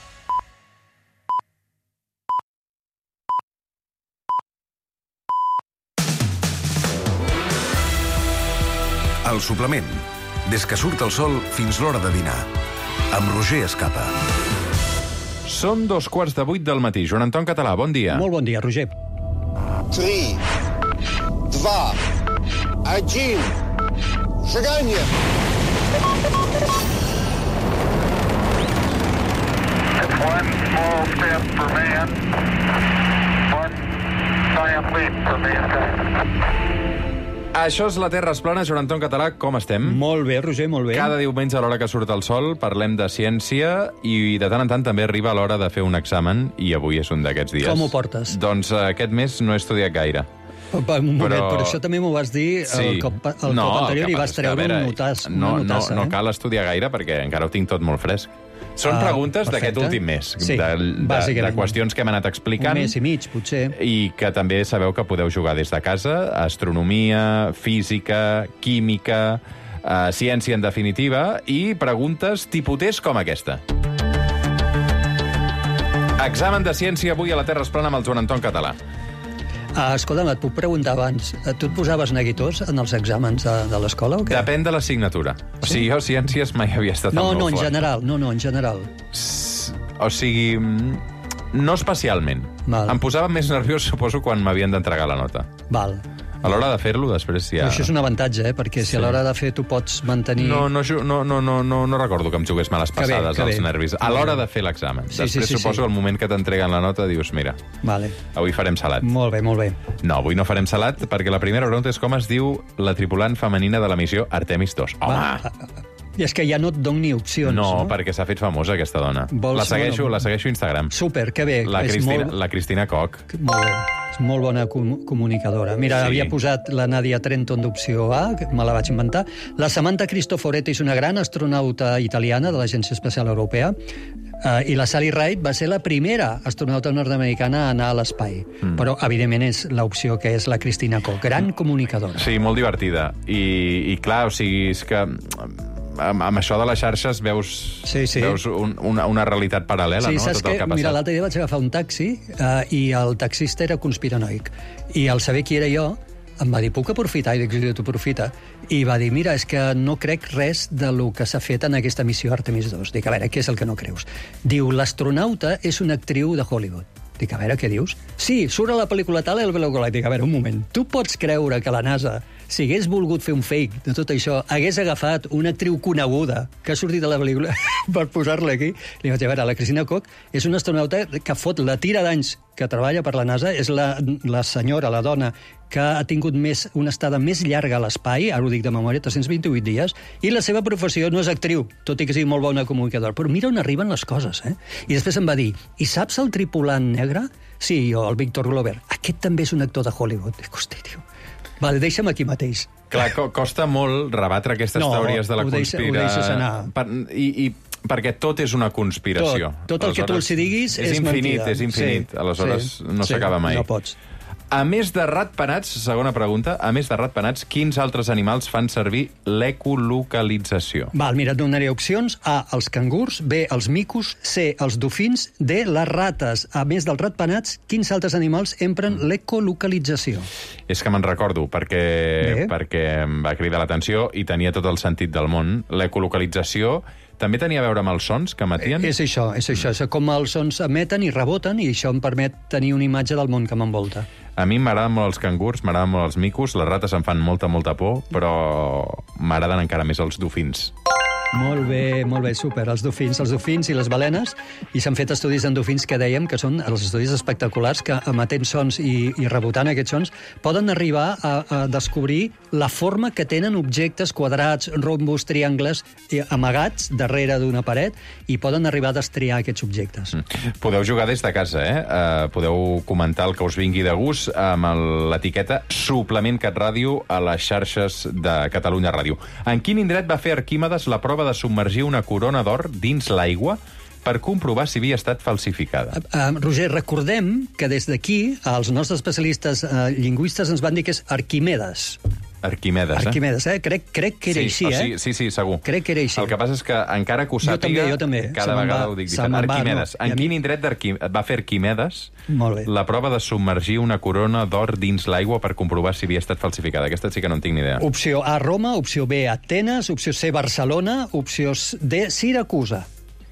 [SPEAKER 2] El suplement. Des que surt el sol fins l'hora de dinar. Amb Roger Escapa.
[SPEAKER 1] Són 2:15 del matí. Joan Anton Català, bon dia.
[SPEAKER 9] Molt bon dia, Roger.
[SPEAKER 10] 3, 2, 1, шагание!
[SPEAKER 11] It's one small step for man, one giant leap for mankind.
[SPEAKER 1] Això és la Terra es plana. Joan Anton Català, com estem?
[SPEAKER 9] Molt bé, Roger, molt bé.
[SPEAKER 1] Cada diumenge, a l'hora que surt el sol, parlem de ciència i de tant en tant també arriba l'hora de fer un examen i avui és un d'aquests dies.
[SPEAKER 9] Com ho portes?
[SPEAKER 1] Doncs aquest mes no he estudiat gaire.
[SPEAKER 9] Un moment, però això també m'ho vas dir
[SPEAKER 1] sí.
[SPEAKER 9] el cop anterior i vas treure un notàs.
[SPEAKER 1] No cal estudiar gaire perquè encara ho tinc tot molt fresc. Són preguntes d'aquest últim mes,
[SPEAKER 9] sí,
[SPEAKER 1] de qüestions que hem anat explicant.
[SPEAKER 9] Un mes i mig, potser.
[SPEAKER 1] I que també sabeu que podeu jugar des de casa. Astronomia, física, química, ciència en definitiva, i preguntes tipus com aquesta. Examen de ciència avui a la Terra es plana amb el Joan Anton Català.
[SPEAKER 9] Escolta'm, et puc preguntar abans, tu et posaves neguitós en els exàmens de l'escola o què?
[SPEAKER 1] Depèn de l'assignatura. O sigui, jo ciències mai havia estat amb
[SPEAKER 9] en general. En general.
[SPEAKER 1] O sigui, no especialment.
[SPEAKER 9] Val.
[SPEAKER 1] Em posava més nerviós, suposo, quan m'havien d'entregar la nota.
[SPEAKER 9] Val.
[SPEAKER 1] A l'hora de fer-lo, després ja...
[SPEAKER 9] Però això és un avantatge, perquè si a l'hora de fer tu pots mantenir...
[SPEAKER 1] No recordo que em jugués males passades als nervis. A l'hora de fer l'examen. Després suposo el moment que t'entreguen la nota dius, mira, avui farem salat.
[SPEAKER 9] Molt bé, molt bé.
[SPEAKER 1] No, avui no farem salat, perquè la primera pregunta és com es diu la tripulant femenina de la missió Artemis 2. Home!
[SPEAKER 9] I és que ja no et dono ni opcions,
[SPEAKER 1] no? perquè s'ha fet famosa, aquesta dona. La segueixo a Instagram.
[SPEAKER 9] Super, que bé.
[SPEAKER 1] La Cristina Koch.
[SPEAKER 9] Molt bé. És molt bona comunicadora. Mira, havia posat la Nadia Trenton d'opció A, que me la vaig inventar. La Samantha Cristoforetti és una gran astronauta italiana de l'Agència Espacial Europea. I la Sally Ride va ser la primera astronauta nord-americana a anar a l'espai. Però, evidentment, és l'opció que és la Cristina Koch. Gran comunicadora.
[SPEAKER 1] Sí, molt divertida. I clar, o sigui, és que... amb això de les xarxes veus una realitat paral·lela, no?
[SPEAKER 9] Saps
[SPEAKER 1] tot el que ha passat.
[SPEAKER 9] Mira, l'altre dia vaig agafar un taxi i el taxista era conspiranoic. I al saber qui era jo, em va dir, puc aprofitar? I dic, tu aprofita. I va dir, mira, és que no crec res de lo que s'ha fet en aquesta missió Artemis 2. Dic, a veure, què és el que no creus? Diu, l'astronauta és una actriu de Hollywood. Dic, a veure, què dius? Sí, surt a la pel·lícula tal, el Velo Galàctic. A veure, un moment. Tu pots creure que la NASA, si hagués volgut fer un fake de tot això, hagués agafat una actriu coneguda que ha sortit de la pel·lícula per posar-la aquí? Li vaig dir, a veure, la Cristina Koch és una astronauta que fot la tira d'anys que treballa per la NASA, és la senyora, la dona, que ha tingut una estada més llarga a l'espai, ara ho dic de memòria, 328 dies, i la seva professió no és actriu, tot i que sigui molt bona comunicadora. Però mira on arriben les coses, eh? I després em va dir, i saps el tripulant negre? Sí, jo, el Victor Glover. Aquest també és un actor de Hollywood. Dic, hosti, tio. Vale, deixa'm aquí mateix.
[SPEAKER 1] Clar, costa molt rebatre aquestes teories de la conspiració.
[SPEAKER 9] Ho deixes anar.
[SPEAKER 1] I perquè tot és una conspiració.
[SPEAKER 9] Tot el que tu els diguis és mentida.
[SPEAKER 1] És infinit. Aleshores no s'acaba mai.
[SPEAKER 9] No pots.
[SPEAKER 1] A més de ratpenats, segona pregunta, a més de ratpenats, quins altres animals fan servir l'ecolocalització?
[SPEAKER 9] Val, mira, et donaré opcions. A, els cangurs, B, els micos, C, els dofins, D, les rates. A més dels ratpenats, quins altres animals empren l'ecolocalització?
[SPEAKER 1] És que me'n recordo, perquè em va cridar l'atenció i tenia tot el sentit del món. L'ecolocalització també tenia a veure amb els sons que emetien?
[SPEAKER 9] És això. És com els sons emeten i reboten, i això em permet tenir una imatge del món que m'envolta.
[SPEAKER 1] A mi m'agraden molt els cangurs, m'agraden molt els micos, les rates em fan molta por, però m'agraden encara més els dofins.
[SPEAKER 9] Molt bé, super. Els dofins i les balenes, i s'han fet estudis en dofins que dèiem que són els estudis espectaculars, que emetent sons i rebotant aquests sons poden arribar a descobrir la forma que tenen objectes quadrats, rombos, triangles, amagats darrere d'una paret, i poden arribar a destriar aquests objectes.
[SPEAKER 1] Podeu jugar des de casa, Podeu comentar el que us vingui de gust amb l'etiqueta Suplement CatRàdio a les xarxes de Catalunya Ràdio. En quin indret va fer Arquímedes la prova de submergir una corona d'or dins l'aigua per comprovar si havia estat falsificada?
[SPEAKER 9] Roger, recordem que des d'aquí els nostres especialistes lingüistes ens van dir que és Arquimedes.
[SPEAKER 1] Arquimedes,
[SPEAKER 9] Crec que era així,
[SPEAKER 1] Sí, segur.
[SPEAKER 9] Crec que era així.
[SPEAKER 1] El que passa és que, encara que ho sàpiga,
[SPEAKER 9] jo també.
[SPEAKER 1] cada vegada ho dic diferent. Arquimedes. En quin indret va fer Arquimedes la prova de submergir una corona d'or dins l'aigua per comprovar si havia estat falsificada? Aquesta sí que no en tinc ni idea.
[SPEAKER 9] Opció A, Roma, opció B, Atenes, opció C, Barcelona, opció D, Siracusa.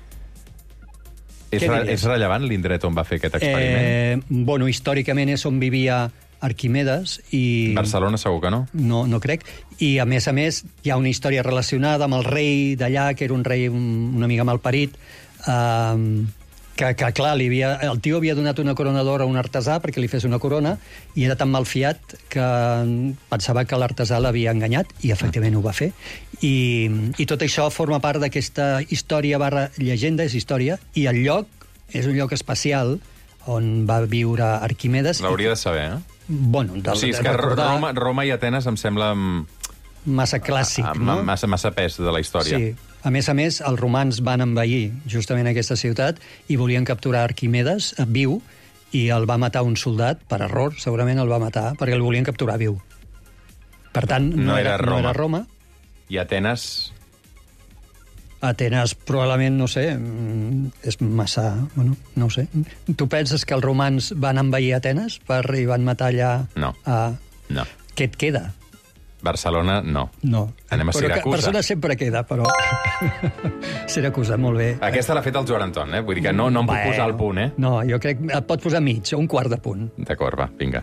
[SPEAKER 1] És rellevant l'indret on va fer aquest experiment?
[SPEAKER 9] Bueno, històricament és on vivia Arquimedes i...
[SPEAKER 1] Barcelona segur que no?
[SPEAKER 9] No crec. I, a més, hi ha una història relacionada amb el rei d'allà, que era un rei una mica malparit, que clar, el tio havia donat una corona d'or a un artesà perquè li fes una corona, i era tan malfiat que pensava que l'artesà l'havia enganyat, i efectivament ho va fer. I tot això forma part d'aquesta història / llegenda, és història, i el lloc és un lloc especial on va viure Arquimedes.
[SPEAKER 1] L'hauria de saber,
[SPEAKER 9] Bueno,
[SPEAKER 1] és que Roma i Atenes em sembla...
[SPEAKER 9] Massa clàssic, no?
[SPEAKER 1] Massa pes de la història.
[SPEAKER 9] Sí. A més, els romans van envair justament aquesta ciutat i volien capturar Arquimedes viu, i el va matar un soldat, per error, segurament el va matar, perquè el volien capturar viu. Per tant, no era Roma.
[SPEAKER 1] I Atenes...
[SPEAKER 9] Atenes, probablement, no sé, és massa... Bueno, no ho sé. Tu penses que els romans van envair Atenes i van matar allà...
[SPEAKER 1] No. No.
[SPEAKER 9] Què et queda?
[SPEAKER 1] Barcelona, no.
[SPEAKER 9] No.
[SPEAKER 1] Anem a Siracusa.
[SPEAKER 9] Barcelona sempre queda, però... Siracusa, molt bé.
[SPEAKER 1] Aquesta l'ha fet el Joan Anton, Vull dir que no em puc posar el punt,
[SPEAKER 9] No, jo crec que et pot posar mig, un quart de punt.
[SPEAKER 1] D'acord, va, vinga.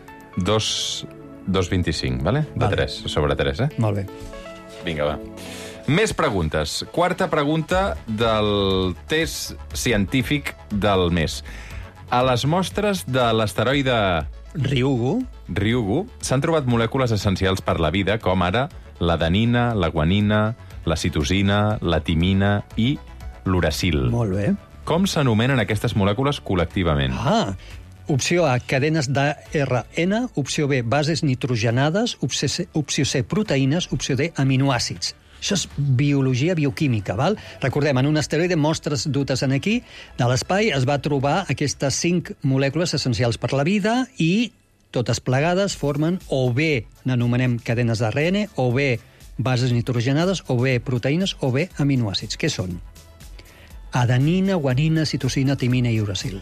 [SPEAKER 1] 2,25, vale? De 3, sobre 3,
[SPEAKER 9] Molt bé.
[SPEAKER 1] Vinga, va. Més preguntes. Quarta pregunta del test científic del mes. A les mostres de l'asteroide Ryugu s'han trobat molècules essencials per la vida, com ara l'adenina, la guanina, la citosina, la timina i l'uracil.
[SPEAKER 9] Molt bé.
[SPEAKER 1] Com s'anomenen aquestes molècules col·lectivament?
[SPEAKER 9] Opció A, cadenes d'ARN, opció B, bases nitrogenades, opció C, proteïnes, opció D, aminoàcids. Això és biologia bioquímica, val? Recordem, en un asteroide, mostres dutes en aquí, de l'espai, es va trobar aquestes 5 molècules essencials per la vida, i totes plegades formen o bé n'anomenem cadenes d'ARN, o bé bases nitrogenades, o bé proteïnes, o bé aminoàcids. Què són? Adenina, guanina, citosina, timina i uracil.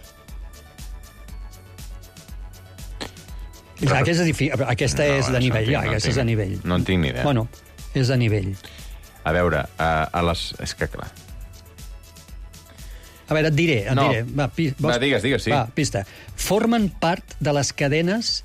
[SPEAKER 9] Aquesta és de nivell, aquesta és de nivell.
[SPEAKER 1] No en tinc ni idea.
[SPEAKER 9] Bueno, és de nivell.
[SPEAKER 1] A veure, és que clar...
[SPEAKER 9] A veure, et diré.
[SPEAKER 1] Va, digues, sí.
[SPEAKER 9] Va, pista. Formen part de les cadenes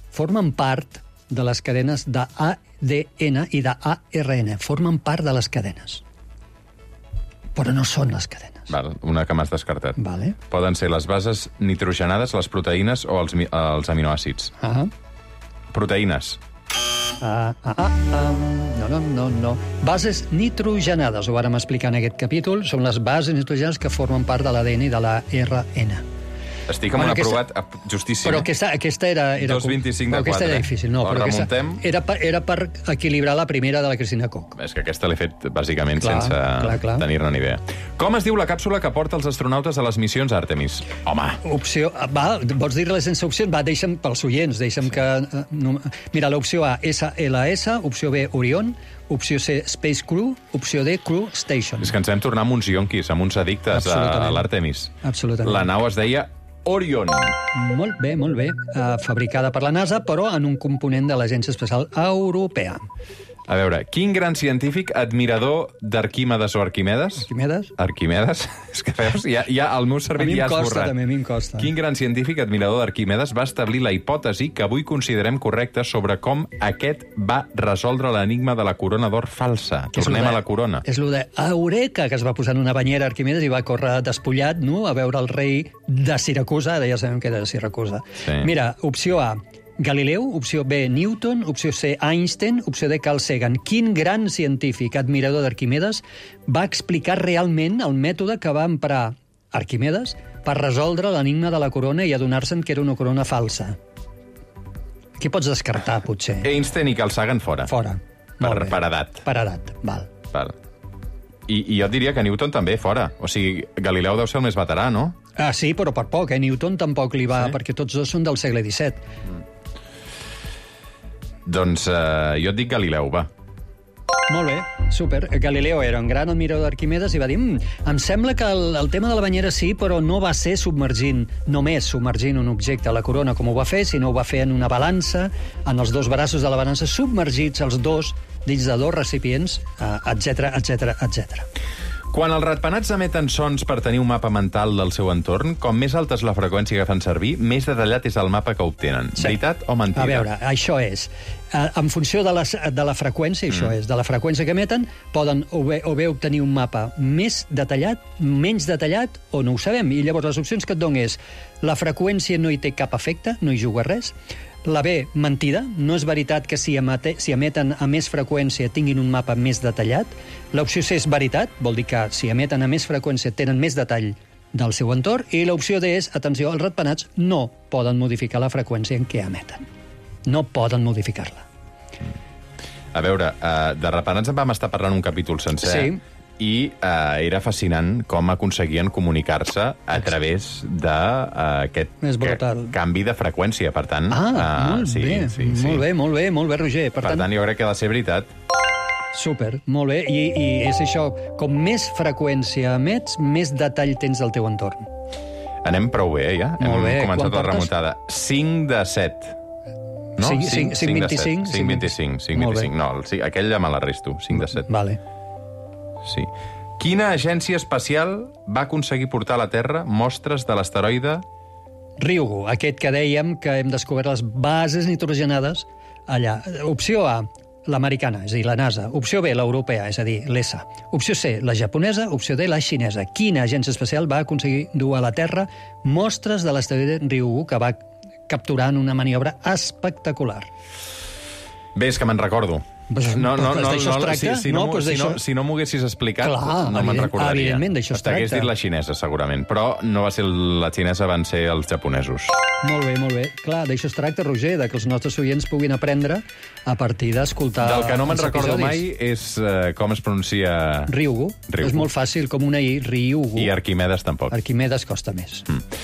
[SPEAKER 9] d'ADN i d'ARN. Formen part de les cadenes. Però no són les cadenes.
[SPEAKER 1] Val, una que m'has descartat.
[SPEAKER 9] Vale.
[SPEAKER 1] Poden ser les bases nitrogenades, les proteïnes o els aminoàcids. Proteïnes.
[SPEAKER 9] No. Bases nitrogenades, ho vàrem explicar en aquest capítol, són les bases nitrogenades que formen part de l'ADN i de l'ARN.
[SPEAKER 1] Estic amb un aprovat justíssim.
[SPEAKER 9] Però aquesta era
[SPEAKER 1] 2,25 de 4.
[SPEAKER 9] Aquesta era difícil. No, però
[SPEAKER 1] remuntem.
[SPEAKER 9] Era per equilibrar la primera de la Cristina Koch.
[SPEAKER 1] És que aquesta l'he fet, bàsicament, sense tenir-ne ni idea. Com es diu la càpsula que porta els astronautes a les missions Artemis? Home.
[SPEAKER 9] Opció... vols dir-la sense opcions? Deixa'm pels oients, deixa'm que... Mira, l'opció A, SLS, opció B, Orion, opció C, Space Crew, opció D, Crew Station.
[SPEAKER 1] És que ens vam tornar amb uns ionquis, amb uns addictes a l'Artemis.
[SPEAKER 9] Absolutament.
[SPEAKER 1] La nau es deia Orion.
[SPEAKER 9] Molt bé, molt bé. Fabricada per la NASA, però en un component de l'Agència Espacial Europea.
[SPEAKER 1] A veure, quin gran científic admirador d'Arquímedes o Arquimedes? Arquimedes? És que veus, ja el meu cervell ja ha esborrat.
[SPEAKER 9] A mi em costa.
[SPEAKER 1] Quin gran científic admirador d'Arquimedes va establir la hipòtesi que avui considerem correcta sobre com aquest va resoldre l'enigma de la corona d'or falsa? Tornem a la corona.
[SPEAKER 9] És lo de Eureka, que es va posar en una banyera Arquimedes i va córrer despullat, no?, a veure el rei de Siracusa, ara ja sabem que era de Siracusa.
[SPEAKER 1] Sí.
[SPEAKER 9] Mira, opció A, Galileu, opció B, Newton, opció C, Einstein, opció D, Carl Sagan. Quin gran científic admirador d'Arquimedes va explicar realment el mètode que va emprar Arquimedes per resoldre l'enigma de la corona i adonar-se'n que era una corona falsa? Què pots descartar, potser?
[SPEAKER 1] Einstein i Carl Sagan fora.
[SPEAKER 9] Fora.
[SPEAKER 1] Per edat.
[SPEAKER 9] Per edat, val.
[SPEAKER 1] I jo diria que Newton també fora. O sigui, Galileu deu ser el més veterà, no?
[SPEAKER 9] Sí, però per poc, Newton tampoc li va... Perquè tots dos són del segle XVII.
[SPEAKER 1] Doncs jo et dic Galileu, va.
[SPEAKER 9] Molt bé, super. Galileo era un gran admirador d'Arquimedes i va dir em sembla que el tema de la banyera sí, però no va ser només submergint un objecte a la corona com ho va fer, sinó ho va fer en una balança, en els dos braços de la balança, submergits els dos dins de dos recipients, etc, etc, etc.
[SPEAKER 1] Quan els ratpenats emeten sons per tenir un mapa mental del seu entorn, com més alta és la freqüència que fan servir, més detallat és el mapa que obtenen. Sí. Veritat o mentida?
[SPEAKER 9] A veure, això és. En funció de la freqüència, això és, de la freqüència que emeten, poden o bé obtenir un mapa més detallat, menys detallat, o no ho sabem. I llavors les opcions que et dono és la freqüència no hi té cap efecte, no hi juga res. La B, mentida. No és veritat que si emeten a més freqüència tinguin un mapa més detallat. L'opció C és veritat, vol dir que si emeten a més freqüència tenen més detall del seu entorn. I l'opció D és, atenció, els ratpenats no poden modificar la freqüència en què emeten. No poden modificar-la.
[SPEAKER 1] A veure, de ratpenats en vam estar parlant un capítol sencer.
[SPEAKER 9] Sí.
[SPEAKER 1] I era fascinant com aconseguien comunicar-se a través d'aquest canvi de freqüència. Per tant,
[SPEAKER 9] molt bé, molt bé, Roger.
[SPEAKER 1] Per tant, jo crec que ha de ser veritat.
[SPEAKER 9] Super, molt bé. I és això, com més freqüència emets, més detall tens del teu entorn.
[SPEAKER 1] Anem prou bé, ja?
[SPEAKER 9] Molt bé.
[SPEAKER 1] Hem començat la remuntada. 5 de 7. No?
[SPEAKER 9] 5,25.
[SPEAKER 1] 5,25. No, aquell ja me l'arresto. 5 de 7.
[SPEAKER 9] Vale.
[SPEAKER 1] Sí. Quina agència espacial va aconseguir portar a la Terra mostres de l'asteroide
[SPEAKER 9] Ryugu, aquest que dèiem que hem descobert les bases nitrogenades allà. Opció A, l'americana, és a dir, la NASA. Opció B, l'europea, és a dir, l'ESA. Opció C, la japonesa. Opció D, la xinesa. Quina agència espacial va aconseguir dur a la Terra mostres de l'asteroide Ryugu que va capturar en una maniobra espectacular?
[SPEAKER 1] Bé, és que me'n recordo.
[SPEAKER 9] D'això es tracta?
[SPEAKER 1] Si no m'ho haguessis explicat, no me'n recordaria.
[SPEAKER 9] Evidentment, d'això es tracta.
[SPEAKER 1] T'hagués dit la xinesa, segurament, però no va ser la xinesa, van ser els japonesos.
[SPEAKER 9] Molt bé, molt bé. Clar, d'això es tracta, Roger, que els nostres oients puguin aprendre a partir d'escoltar els episodis.
[SPEAKER 1] Del que no me'n recordo mai és com es pronuncia...
[SPEAKER 9] Ryugu. És molt fàcil, com una I, Ryugu.
[SPEAKER 1] I Arquimedes tampoc.
[SPEAKER 9] Arquimedes costa més.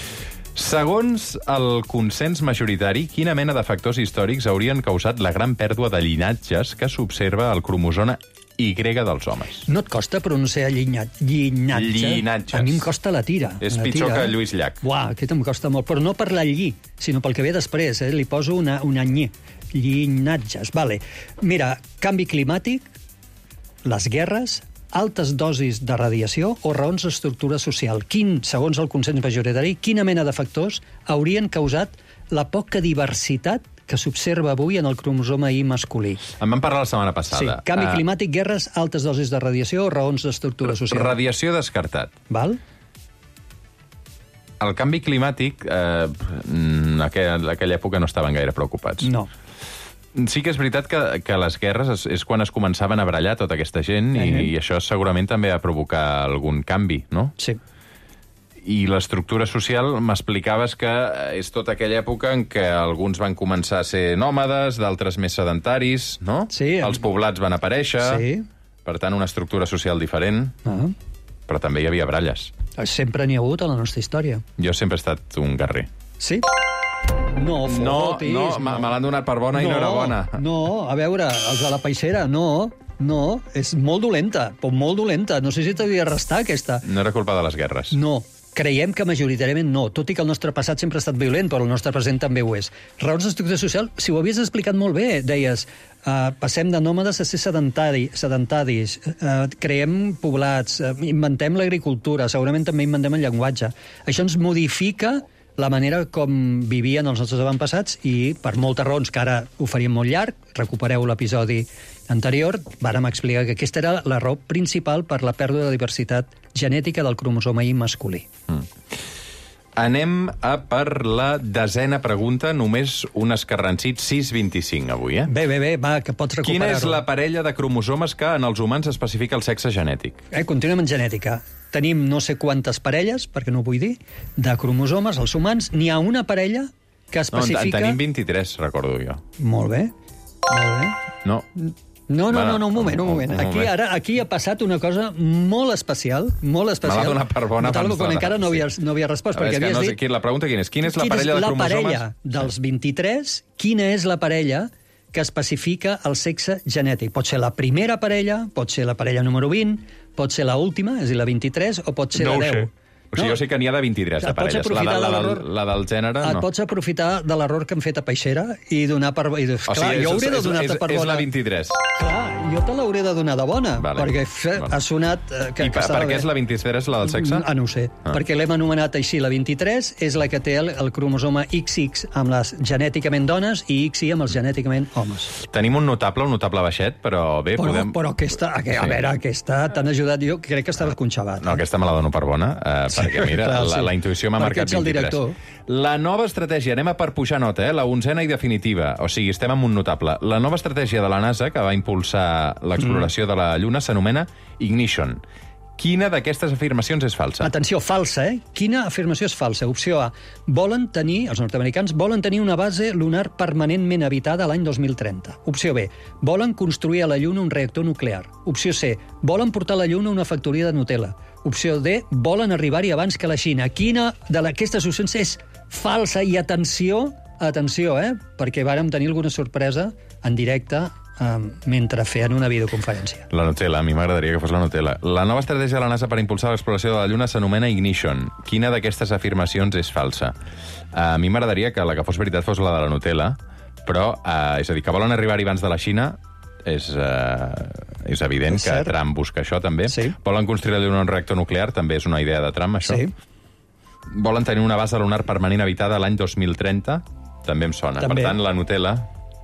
[SPEAKER 1] Segons el consens majoritari, quina mena de factors històrics haurien causat la gran pèrdua de llinatges que s'observa al cromosoma Y dels homes?
[SPEAKER 9] No et costa pronunciar llinatge?
[SPEAKER 1] Llinatges.
[SPEAKER 9] A mi em costa la tira.
[SPEAKER 1] És pitjor que Lluís Llach.
[SPEAKER 9] Uah, aquest em costa molt, però no per la lli, sinó pel que ve després. Li poso una ny. Llinatges, vale. Mira, canvi climàtic, les guerres, altes dosis de radiació o raons d'estructura social. Segons el consens majoritari, quina mena de factors haurien causat la poca diversitat que s'observa avui en el cromosoma Y masculí?
[SPEAKER 1] En vam parlar la setmana passada.
[SPEAKER 9] Sí, canvi climàtic, guerres, altes dosis de radiació o raons d'estructura social.
[SPEAKER 1] Radiació descartat.
[SPEAKER 9] Val?
[SPEAKER 1] El canvi climàtic, en aquella època no estaven gaire preocupats.
[SPEAKER 9] No.
[SPEAKER 1] Sí que és veritat que les guerres és quan es començaven a barallar tota aquesta gent i això segurament també va provocar algun canvi, no?
[SPEAKER 9] Sí.
[SPEAKER 1] I l'estructura social, m'explicaves que és tota aquella època en què alguns van començar a ser nòmades, d'altres més sedentaris, no?
[SPEAKER 9] Sí.
[SPEAKER 1] Els poblats van aparèixer,
[SPEAKER 9] sí.
[SPEAKER 1] Per tant, una estructura social diferent, però també hi havia bralles.
[SPEAKER 9] Sempre n'hi ha hagut a la nostra història.
[SPEAKER 1] Jo sempre he estat un guerrer.
[SPEAKER 9] Sí? No, fotis.
[SPEAKER 1] No, me l'han donat per bona i no era bona.
[SPEAKER 9] No, a veure, els de la peixera, no, és molt dolenta, molt dolenta. No sé si t'havia d'arrestar, aquesta.
[SPEAKER 1] No era culpa de les guerres.
[SPEAKER 9] No, creiem que majoritàriament no, tot i que el nostre passat sempre ha estat violent, però el nostre present també ho és. Raons d'estructura social, si ho havies explicat molt bé, deies, passem de nòmades a ser sedentaris, creem poblats, inventem l'agricultura, segurament també inventem el llenguatge. Això ens modifica la manera com vivien els nostres avantpassats i, per moltes raons, que ara ho faríem molt llarg, recupereu l'episodi anterior, vàrem explicar que aquesta era la raó principal per la pèrdua de diversitat genètica del cromosoma Y masculí.
[SPEAKER 1] Anem a per la 10a pregunta, només un escarrancit 6,25 avui,
[SPEAKER 9] Bé, va, que pots recuperar-ho.
[SPEAKER 1] Quina és la parella de cromosomes que en els humans especifica el sexe genètic?
[SPEAKER 9] Continuem en genètica. Tenim no sé quantes parelles, perquè no ho vull dir, de cromosomes, els humans. N'hi ha una parella que especifica...
[SPEAKER 1] En tenim 23, recordo jo.
[SPEAKER 9] Molt bé.
[SPEAKER 1] No.
[SPEAKER 9] No, un moment. Aquí ha passat una cosa molt especial, molt especial.
[SPEAKER 1] Me l'ha donat per bona
[SPEAKER 9] pensada. Quan encara no havia respost, perquè havies dit...
[SPEAKER 1] La pregunta quina és? Quina és la parella de cromosomes?
[SPEAKER 9] La parella dels 23, quina és la parella que especifica el sexe genètic? Pot ser la primera parella, pot ser la parella número 20, pot ser l'última, és a dir, la 23, o pot ser la 10.
[SPEAKER 1] O sigui, jo sé que n'hi ha de 23 de parelles. La del gènere, no.
[SPEAKER 9] Et pots aprofitar de l'error que han fet a Peixera i donar per... Clar, jo hauré de donar-te per bona.
[SPEAKER 1] És la 23.
[SPEAKER 9] Clar, jo te l'hauré de donar de bona, perquè ha sonat...
[SPEAKER 1] I per què és la 23, la del sexe?
[SPEAKER 9] No ho sé, perquè l'hem anomenat així. La 23 és la que té el cromosoma XX amb les genèticament dones i XY amb els genèticament homes.
[SPEAKER 1] Tenim un notable baixet, però bé, podem...
[SPEAKER 9] Però aquesta, a veure, aquesta t'han ajudat, jo crec que estaves conxavat.
[SPEAKER 1] No, aquesta me la dono per bona, perquè, mira, la intuïció m'ha marcat 23. La nova estratègia, anem a per pujar nota, la 11a i definitiva, o sigui, estem amb un notable. La nova estratègia de la NASA, que va impulsar l'exploració de la Lluna, s'anomena Ignition. Quina d'aquestes afirmacions és falsa?
[SPEAKER 9] Atenció, falsa, Quina afirmació és falsa? Opció A. Els nord-americans volen tenir una base lunar permanentment habitada l'any 2030. Opció B. Volen construir a la Lluna un reactor nuclear. Opció C. Volen portar a la Lluna una factoria de Nutella. Opció D. Volen arribar-hi abans que la Xina. Quina d'aquestes opcions és falsa? I atenció, perquè vàrem tenir alguna sorpresa en directe mentre feien una videoconferència.
[SPEAKER 1] La Nutella, a mi m'agradaria que fos la Nutella. La nova estratègia de la NASA per impulsar l'exploració de la Lluna s'anomena Ignition. Quina d'aquestes afirmacions és falsa? A mi m'agradaria que la que fos veritat fos la de la Nutella, però, és a dir, que volen arribar abans de la Xina, és evident que Trump busca això, també.
[SPEAKER 9] Sí.
[SPEAKER 1] Volen construir a la Lluna un reactor nuclear, també és una idea de Trump, això.
[SPEAKER 9] Sí.
[SPEAKER 1] Volen tenir una base lunar permanent habitada l'any 2030, també em sona.
[SPEAKER 9] També.
[SPEAKER 1] Per tant, la Nutella...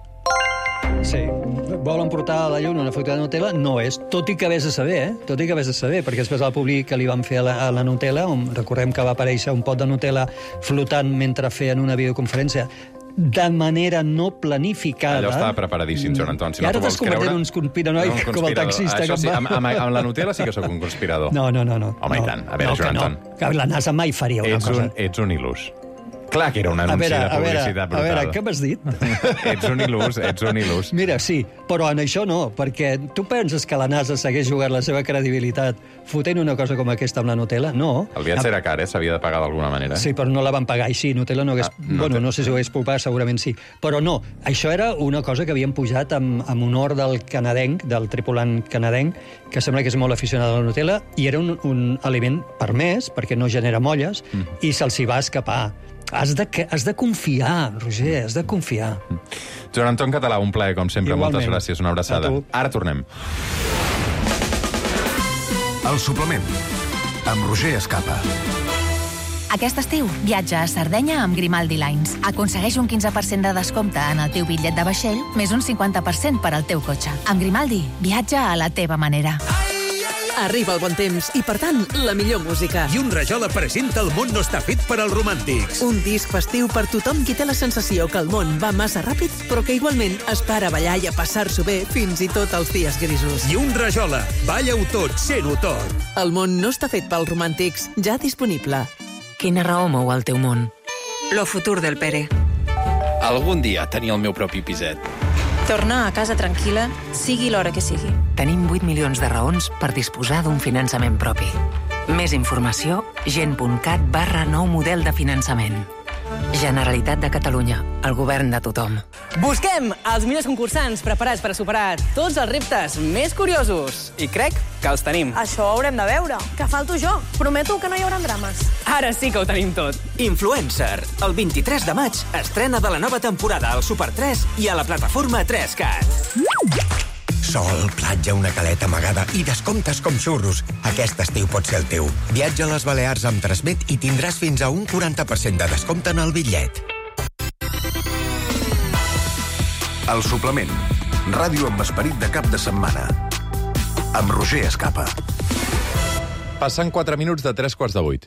[SPEAKER 9] Sí. Volen portar a la Lluna una factoria de Nutella? No és. Tot i que vés a saber, perquè després del públic que li van fer a la Nutella, on recordem que va aparèixer un pot de Nutella flotant mentre feien una videoconferència, de manera no planificada...
[SPEAKER 1] Allò estava preparadíssim, Joan Anton. Si
[SPEAKER 9] I ara t'has convertit en un conspiranoic com el taxista.
[SPEAKER 1] Això sí, amb la Nutella sí que sóc un conspirador.
[SPEAKER 9] No.
[SPEAKER 1] Home, i tant. A veure, Joan Anton.
[SPEAKER 9] Que la NASA mai faria una cosa.
[SPEAKER 1] Ets un il·lús. Clar que era un anunci de publicitat brutal.
[SPEAKER 9] A veure, què m'has dit?
[SPEAKER 1] Ets un il·lús.
[SPEAKER 9] Mira, sí, però en això no, perquè tu penses que la NASA segueix jugant la seva credibilitat fotent una cosa com aquesta amb la Nutella? No.
[SPEAKER 1] El viatge era car, s'havia de pagar d'alguna manera.
[SPEAKER 9] Sí, però no la van pagar així. Nutella no hagués... no sé si ho hagués pogut pagar, segurament sí. Però no, això era una cosa que havien pujat amb honor del canadenc, del tripulant canadenc, que sembla que és molt aficionat a la Nutella, i era un aliment permès, perquè no genera molles, i se'ls hi va escapar. Has de confiar, Roger, has de confiar.
[SPEAKER 1] Joan Anton Català, un plaer, com sempre.
[SPEAKER 9] Igualment.
[SPEAKER 1] Moltes gràcies, una abraçada. Ara tornem.
[SPEAKER 2] El suplement, amb Roger Escapa.
[SPEAKER 12] Aquest estiu, viatja a Sardenya amb Grimaldi Lines. Aconsegueix un 15% de descompte en el teu bitllet de vaixell, més un 50% per al teu cotxe. Amb Grimaldi, viatja a la teva manera.
[SPEAKER 13] Arriba el bon temps i, per tant, la millor música.
[SPEAKER 14] I un Rajola presenta El món no està fet per als romàntics.
[SPEAKER 13] Un disc festiu per tothom qui té la sensació que el món va massa ràpid, però que igualment espera ballar i a passar-s'ho bé fins i tot els dies grisos.
[SPEAKER 14] I un Rajola, balla-ho tot, sent-ho tot.
[SPEAKER 13] El món no està fet pels romàntics, ja disponible.
[SPEAKER 3] Quina raó mou el teu món?
[SPEAKER 15] Lo futur del Pere.
[SPEAKER 16] Algun dia tenir el meu propi piset.
[SPEAKER 17] Tornar a casa tranquil·la, sigui l'hora que sigui.
[SPEAKER 3] Tenim 8 milions de raons per disposar d'un finançament propi. Més informació, gent.cat/nou model de finançament. Generalitat de Catalunya, el govern de tothom.
[SPEAKER 18] Busquem els millors concursants preparats per a superar tots els reptes més curiosos. I crec que els tenim.
[SPEAKER 19] Això ho haurem de veure. Que falto jo. Prometo que no hi haurà drames.
[SPEAKER 18] Ara sí que ho tenim tot.
[SPEAKER 20] Influencer. El 23 de maig estrena de la nova temporada al Super 3 i a la plataforma 3Cat.
[SPEAKER 21] Sol, platja, una caleta amagada i descomptes com xurros. Aquest estiu pot ser el teu. Viatja a les Balears amb Transmet i tindràs fins a un 40% de descompte en el bitllet.
[SPEAKER 2] El suplement. Ràdio amb esperit de cap de setmana. Amb Roger Escapa.
[SPEAKER 1] Passen 4 minuts de 7:45.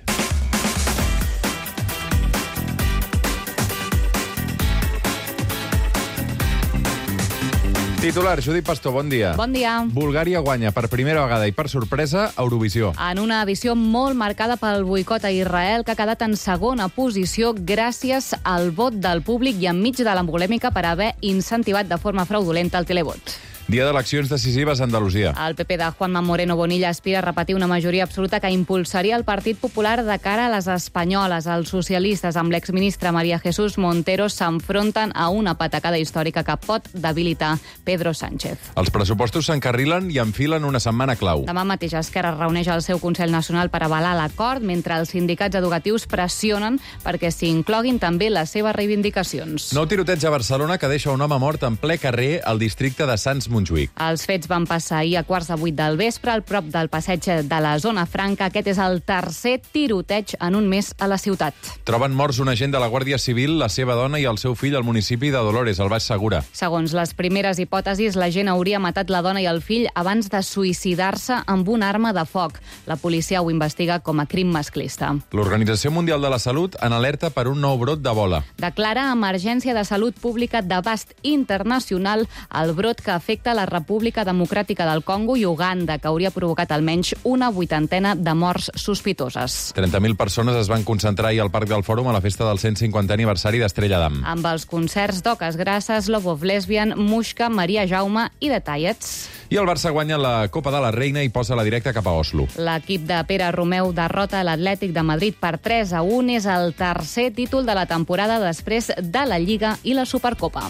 [SPEAKER 1] Titular, Judit Pastor, bon dia.
[SPEAKER 22] Bon dia.
[SPEAKER 1] Bulgària guanya per primera vegada i per sorpresa Eurovisió.
[SPEAKER 22] En una edició molt marcada pel boicot a Israel, que ha quedat en segona posició gràcies al vot del públic i enmig de la polèmica per haver incentivat de forma fraudulenta el televot.
[SPEAKER 1] Dia d'eleccions decisives a Andalusia.
[SPEAKER 22] El PP de Juanma Moreno Bonilla aspira a repetir una majoria absoluta que impulsaria el Partit Popular de cara a les espanyoles. Els socialistes, amb l'exministre María Jesús Montero, s'enfronten a una patacada històrica que pot debilitar Pedro Sánchez.
[SPEAKER 1] Els pressupostos s'encarrilen i enfilen una setmana clau.
[SPEAKER 22] Demà mateix Esquerra reuneix el seu Consell Nacional per avalar l'acord, mentre els sindicats educatius pressionen perquè s'hi incloguin també les seves reivindicacions.
[SPEAKER 1] Nou tiroteig a Barcelona que deixa un home mort en ple carrer al districte de Sants Montjuïc.
[SPEAKER 22] Els fets van passar ahir a 7:15 del vespre, al prop del passeig de la Zona Franca. Aquest és el tercer tiroteig en un mes a la ciutat.
[SPEAKER 1] Troben morts un agent de la Guàrdia Civil, la seva dona i el seu fill al municipi de Dolores, al Baix Segura.
[SPEAKER 22] Segons les primeres hipòtesis, l'agent hauria matat la dona i el fill abans de suïcidar-se amb una arma de foc. La policia ho investiga com a crim masclista.
[SPEAKER 1] L'Organització Mundial de la Salut en alerta per un nou brot d'Ebola.
[SPEAKER 22] Declara emergència de salut pública d'abast internacional el brot que afecta la República Democràtica del Congo i Uganda, que hauria provocat almenys una 80ena de morts sospitoses.
[SPEAKER 1] 30.000 persones es van concentrar ahir al Parc del Fòrum a la festa del 150è aniversari d'Estrella Damm.
[SPEAKER 22] Amb els concerts d'Oques Grasses, Love of Lesbian, Muixca, Maria Jaume i Detallets.
[SPEAKER 1] I el Barça guanya la Copa de la Reina i posa la directa cap a Oslo.
[SPEAKER 22] L'equip de Pere Romeu derrota l'Atlètic de Madrid per 3-1. És el tercer títol de la temporada després de la Lliga i la Supercopa.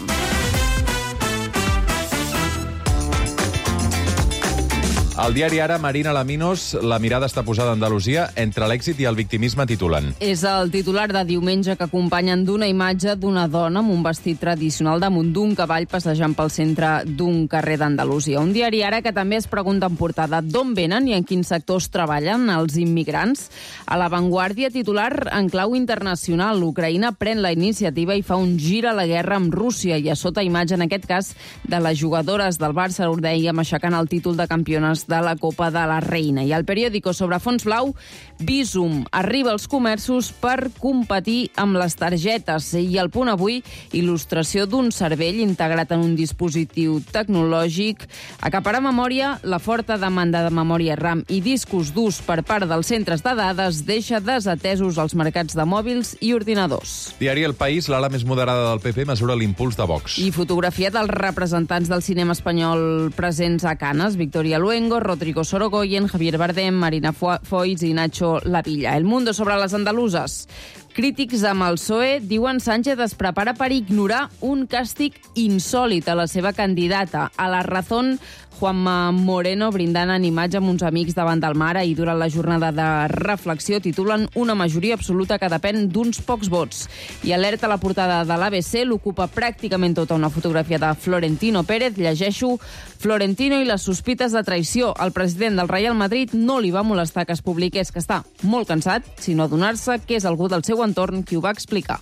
[SPEAKER 1] Al diari Ara, Marina Laminos, la mirada està posada a Andalusia, entre l'èxit i el victimisme titulen.
[SPEAKER 24] És el titular de diumenge que acompanyen d'una imatge d'una dona amb un vestit tradicional damunt d'un cavall passejant pel centre d'un carrer d'Andalusia. Un diari Ara que també es pregunta en portada d'on venen i en quins sectors treballen els immigrants. A l'avantguàrdia, titular en clau internacional, l'Ucraïna pren la iniciativa i fa un gir a la guerra amb Rússia i a sota imatge, en aquest cas, de les jugadores del Barça, ho dèiem, aixecant el títol de campiones de la Copa de la Reina. I al periòdico sobre fons blau, Bizum arriba als comerços per competir amb les targetes. I al Punt Avui, il·lustració d'un cervell integrat en un dispositiu tecnològic. Acaparà memòria, la forta demanda de memòria RAM i discos durs per part dels centres de dades deixa desatesos els mercats de mòbils i ordinadors.
[SPEAKER 1] Diari El País, l'ala més moderada del PP mesura l'impuls de Vox.
[SPEAKER 24] I fotografia dels representants del cinema espanyol presents a Canes, Victoria Luengo, Rodrigo Sorogoyen, Javier Bardem, Marina Foix i Nacho Lavilla. El Mundo sobre les andaluses. Crítics amb el PSOE diuen Sánchez es prepara per ignorar un càstig insòlit a la seva candidata. A La Razón, Juanma Moreno brindant en imatge amb uns amics davant del mar i durant la jornada de reflexió titulen una majoria absoluta que depèn d'uns pocs vots. I alerta la portada de l'ABC, l'ocupa pràcticament tota una fotografia de Florentino Pérez. Llegeixo: Florentino i les sospites de traïció. El president del Real Madrid no li va molestar que es publiqués que està molt cansat, sinó adonar-se que és algú del seu entorn qui ho va explicar.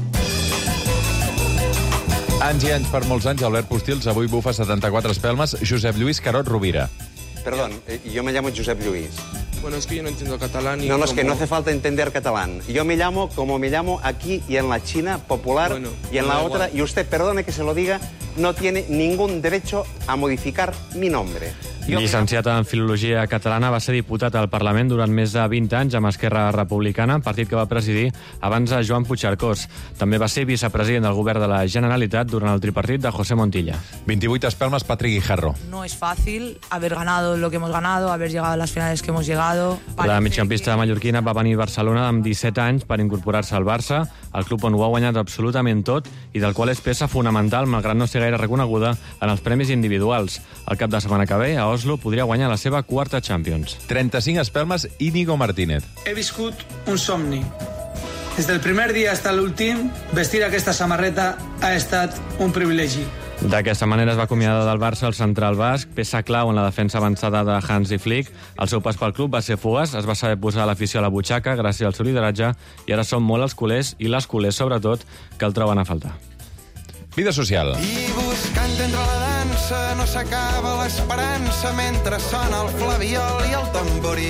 [SPEAKER 1] Anys i anys, per molts anys, Albert Postils avui bufa 74 espelmes. Josep Lluís Carot Rovira.
[SPEAKER 29] Perdón, yo me llamo Josep Lluís.
[SPEAKER 31] Bueno, es que yo no entiendo catalán.
[SPEAKER 29] No, es que no hace falta entender catalán. Yo me llamo como me llamo aquí y en la China popular, bueno, y en la otra. Igual. Y usted, perdone que se lo diga, no tiene ningún derecho a modificar mi nombre.
[SPEAKER 4] Llicenciat en Filologia Catalana, va ser diputat al Parlament durant més de 20 anys amb Esquerra Republicana, partit que va presidir abans de Joan Puigcercós. També va ser vicepresident del govern de la Generalitat durant el tripartit de José Montilla.
[SPEAKER 1] 28 espelmes, Patrick Guijarro.
[SPEAKER 5] No es fácil haber ganado lo que hemos ganado, haber llegado a las finales que hemos llegado.
[SPEAKER 4] La migcampista mallorquina va venir a Barcelona amb 17 anys per incorporar-se al Barça, el club on ho ha guanyat absolutament tot i del qual és peça fonamental, malgrat no ser gaire reconeguda en els premis individuals. El cap de setmana que ve, a Oslo, podria guanyar la seva quarta Champions.
[SPEAKER 1] 35 espelmes, Íñigo Martínez.
[SPEAKER 6] He viscut un somni. Des del primer dia fins a l'últim, vestir aquesta samarreta ha estat un privilegi.
[SPEAKER 4] D'aquesta manera es va acomiadar del Barça el central basc, peça clau en la defensa avançada de Hansi Flick. El seu pas pel club va ser fugaç, es va saber posar l'afició a la butxaca gràcies al seu lideratge i ara són molt els culers, i les culers sobretot, que el troben a faltar.
[SPEAKER 1] Vida social.
[SPEAKER 7] I buscant entre la dansa no s'acaba l'esperança mentre sona el flabiol i el tamborí.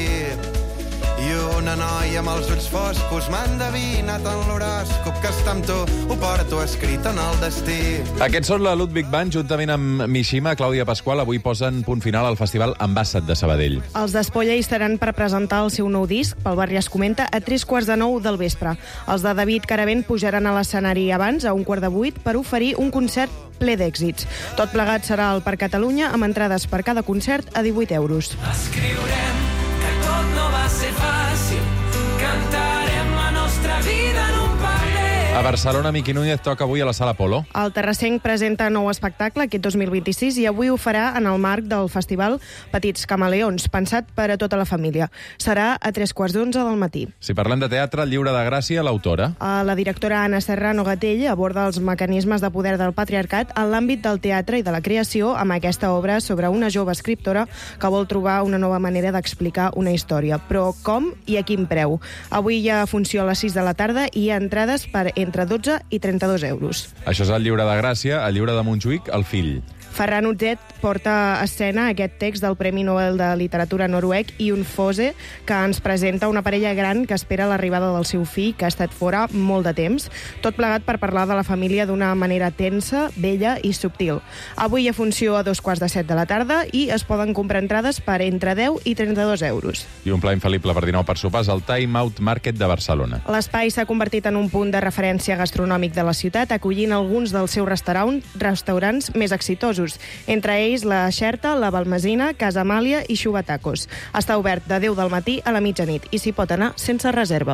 [SPEAKER 7] I una noia amb els ulls foscos m'ha endevinat en l'horòscop que està amb tu, ho porto escrit en el destí.
[SPEAKER 1] Aquests són la Ludwig Band, juntament amb Mishima, Clàudia Pasqual, avui posen punt final al festival Ambassat de Sabadell.
[SPEAKER 19] Els d'Espolla hi estaran per presentar el seu nou disc, Pel barri es comenta, a 9:15 del vespre. Els de David Caravent pujaran a l'escenari abans, a 7:15, per oferir un concert ple d'èxits. Tot plegat serà al Parc Catalunya, amb entrades per cada concert a 18 euros.
[SPEAKER 8] Escriurem que tot no va ser fàcil, cantarem la nostra vida en un paper.
[SPEAKER 1] A Barcelona, Miqui Núñez toca avui a la Sala Polo.
[SPEAKER 19] El terrassenc presenta nou espectacle aquest 2026 i avui ho farà en el marc del festival Petits Camaleons, pensat per a tota la família. Serà a 11:15 del matí.
[SPEAKER 1] Si parlem de teatre, el Lliure de Gràcia, l'autora.
[SPEAKER 19] La directora Anna Serrano Gatell aborda els mecanismes de poder del patriarcat en l'àmbit del teatre i de la creació amb aquesta obra sobre una jove escriptora que vol trobar una nova manera d'explicar una història. Però com i a quin preu? Avui hi ha funció a les 6 de la tarda i hi ha entrades per entre 12 i 32 euros.
[SPEAKER 1] Això és el Lliure de Gràcia, el Lliure de Montjuïc, El fill.
[SPEAKER 19] Ferran Utzet porta a escena aquest text del Premi Nobel de Literatura noruec Jon Fosse, que ens presenta una parella gran que espera l'arribada del seu fill, que ha estat fora molt de temps, tot plegat per parlar de la família d'una manera tensa, bella i subtil. Avui hi ha funció a 7:15 de la tarda i es poden comprar entrades per entre 10 i 32 euros.
[SPEAKER 1] I un pla infal·lible per dinar o per sopar és el Time Out Market de Barcelona.
[SPEAKER 19] L'espai s'ha convertit en un punt de referència gastronòmic de la ciutat, acollint alguns dels seus restaurants més exitosos. Entre ells la Xerta, la Balmesina, Casa Amàlia i Xubatacos. Està obert de 10 del matí a la mitjanit i s'hi pot anar sense reserva.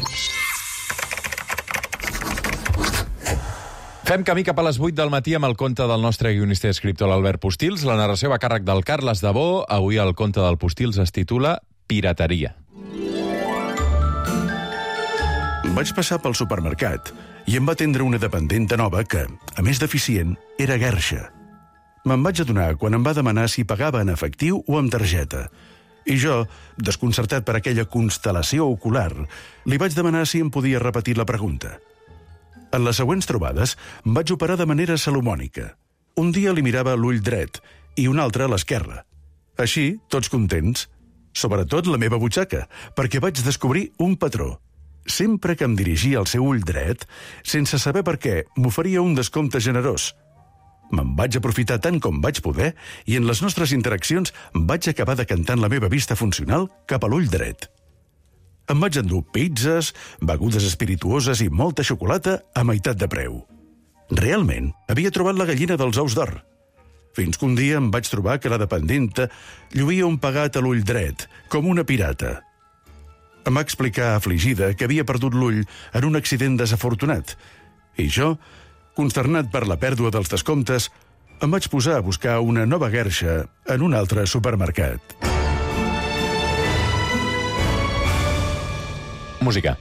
[SPEAKER 1] Fem camí cap a les 8 del matí amb el conte del nostre guionista i escriptor l'Albert Postils. La narració va a càrrec del Carles Dabó. Avui el conte del Postils es titula Pirateria.
[SPEAKER 2] Vaig passar pel supermercat i em va atendre una dependenta nova que, a més d'eficient, era guerxa. Me'n vaig adonar quan em va demanar si pagava en efectiu o amb targeta. I jo, desconcertat per aquella constel·lació ocular, li vaig demanar si em podia repetir la pregunta. En les següents trobades, em vaig operar de manera salomònica. Un dia li mirava l'ull dret i un altre a l'esquerra. Així, tots contents. Sobretot la meva butxaca, perquè vaig descobrir un patró. Sempre que em dirigia al seu ull dret, sense saber per què, m'oferia un descompte generós. Me'n vaig aprofitar tant com vaig poder i en les nostres interaccions vaig acabar decantant la meva vista funcional cap a l'ull dret. Em vaig endur pizzas, begudes espirituoses i molta xocolata a meitat de preu. Realment, havia trobat la gallina dels ous d'or. Fins que un dia em vaig trobar que la dependenta lluïa un pegat a l'ull dret, com una pirata. Em va explicar afligida que havia perdut l'ull en un accident desafortunat i jo, consternat per la pèrdua dels descomptes, em vaig posar a buscar una nova guerxa en un altre supermercat.
[SPEAKER 1] Música.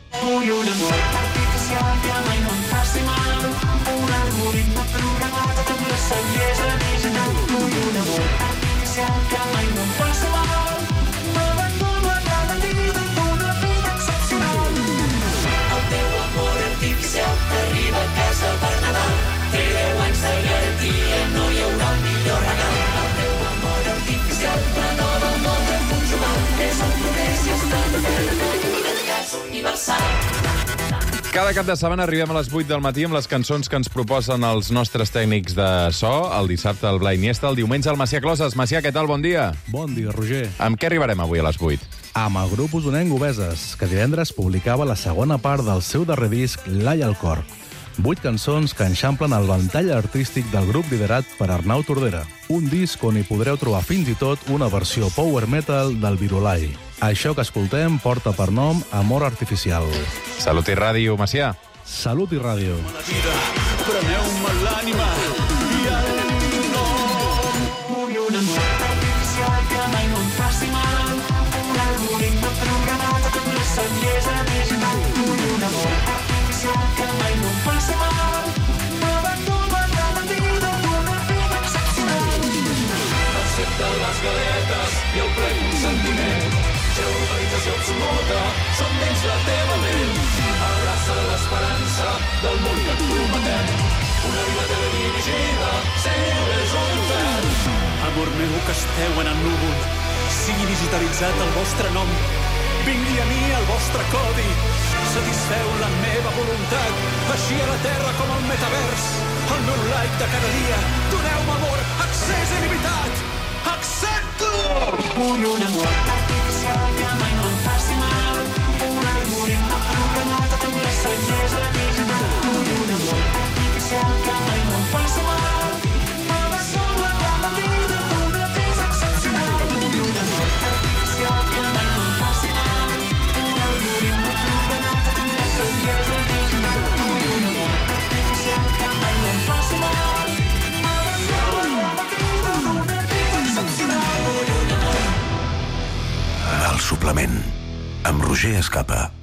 [SPEAKER 1] Cada cap de setmana arribem a les 8 del matí amb les cançons que ens proposen els nostres tècnics de so. El dissabte el Blai Iniesta, el diumenge el Macià Closes. Macià, què tal? Bon dia.
[SPEAKER 9] Bon dia, Roger.
[SPEAKER 1] Amb què arribarem avui a les 8?
[SPEAKER 9] Amb el grup usonenc Obeses, que divendres publicava la segona part del seu darrer disc, L'Ai al cor. 8 cançons que enxamplen el ventall artístic del grup liderat per Arnau Tordera. Un disc on hi podreu trobar fins i tot una versió power metal del Virolai. Això que escoltem porta per nom Amor Artificial.
[SPEAKER 1] Salut i ràdio, Macià.
[SPEAKER 9] Salut i ràdio.
[SPEAKER 8] Preneu-me l'ànima i el nom. Un amor artificial que mai no em faci mal. Un algoritme programat amb la saviesa digital. Un amor artificial que mai no em faci mal. M'abandona la vida d'una vida excepcional. Accepta les galetes i el ple consentiment. Geolocalització absoluta, som dins la teva ment. Abraça l'esperança del món que et prometem. Una vida teledirigida, sempre és un infern. Amor meu, que esteu en el núvol, sigui digitalitzat el vostre nom. Vingui a mi el vostre codi, satisfeu la meva voluntat, així a la Terra com al metavers. El meu like de cada dia, doneu-me amor, accés il·limitat. Accepto! Un amor artificial que mai no em faci mal. Un algoritme programat amb la saviesa digital. Un amor artificial que mai no em faci mal. M'abandona la vida d'una vida excepcional. Un amor artificial que mai no em faci mal. Un algoritme programat amb la saviesa digital. Un amor artificial que mai no em faci mal. M'abandona la vida d'una vida excepcional.
[SPEAKER 2] El suplement, amb Roger Escapa.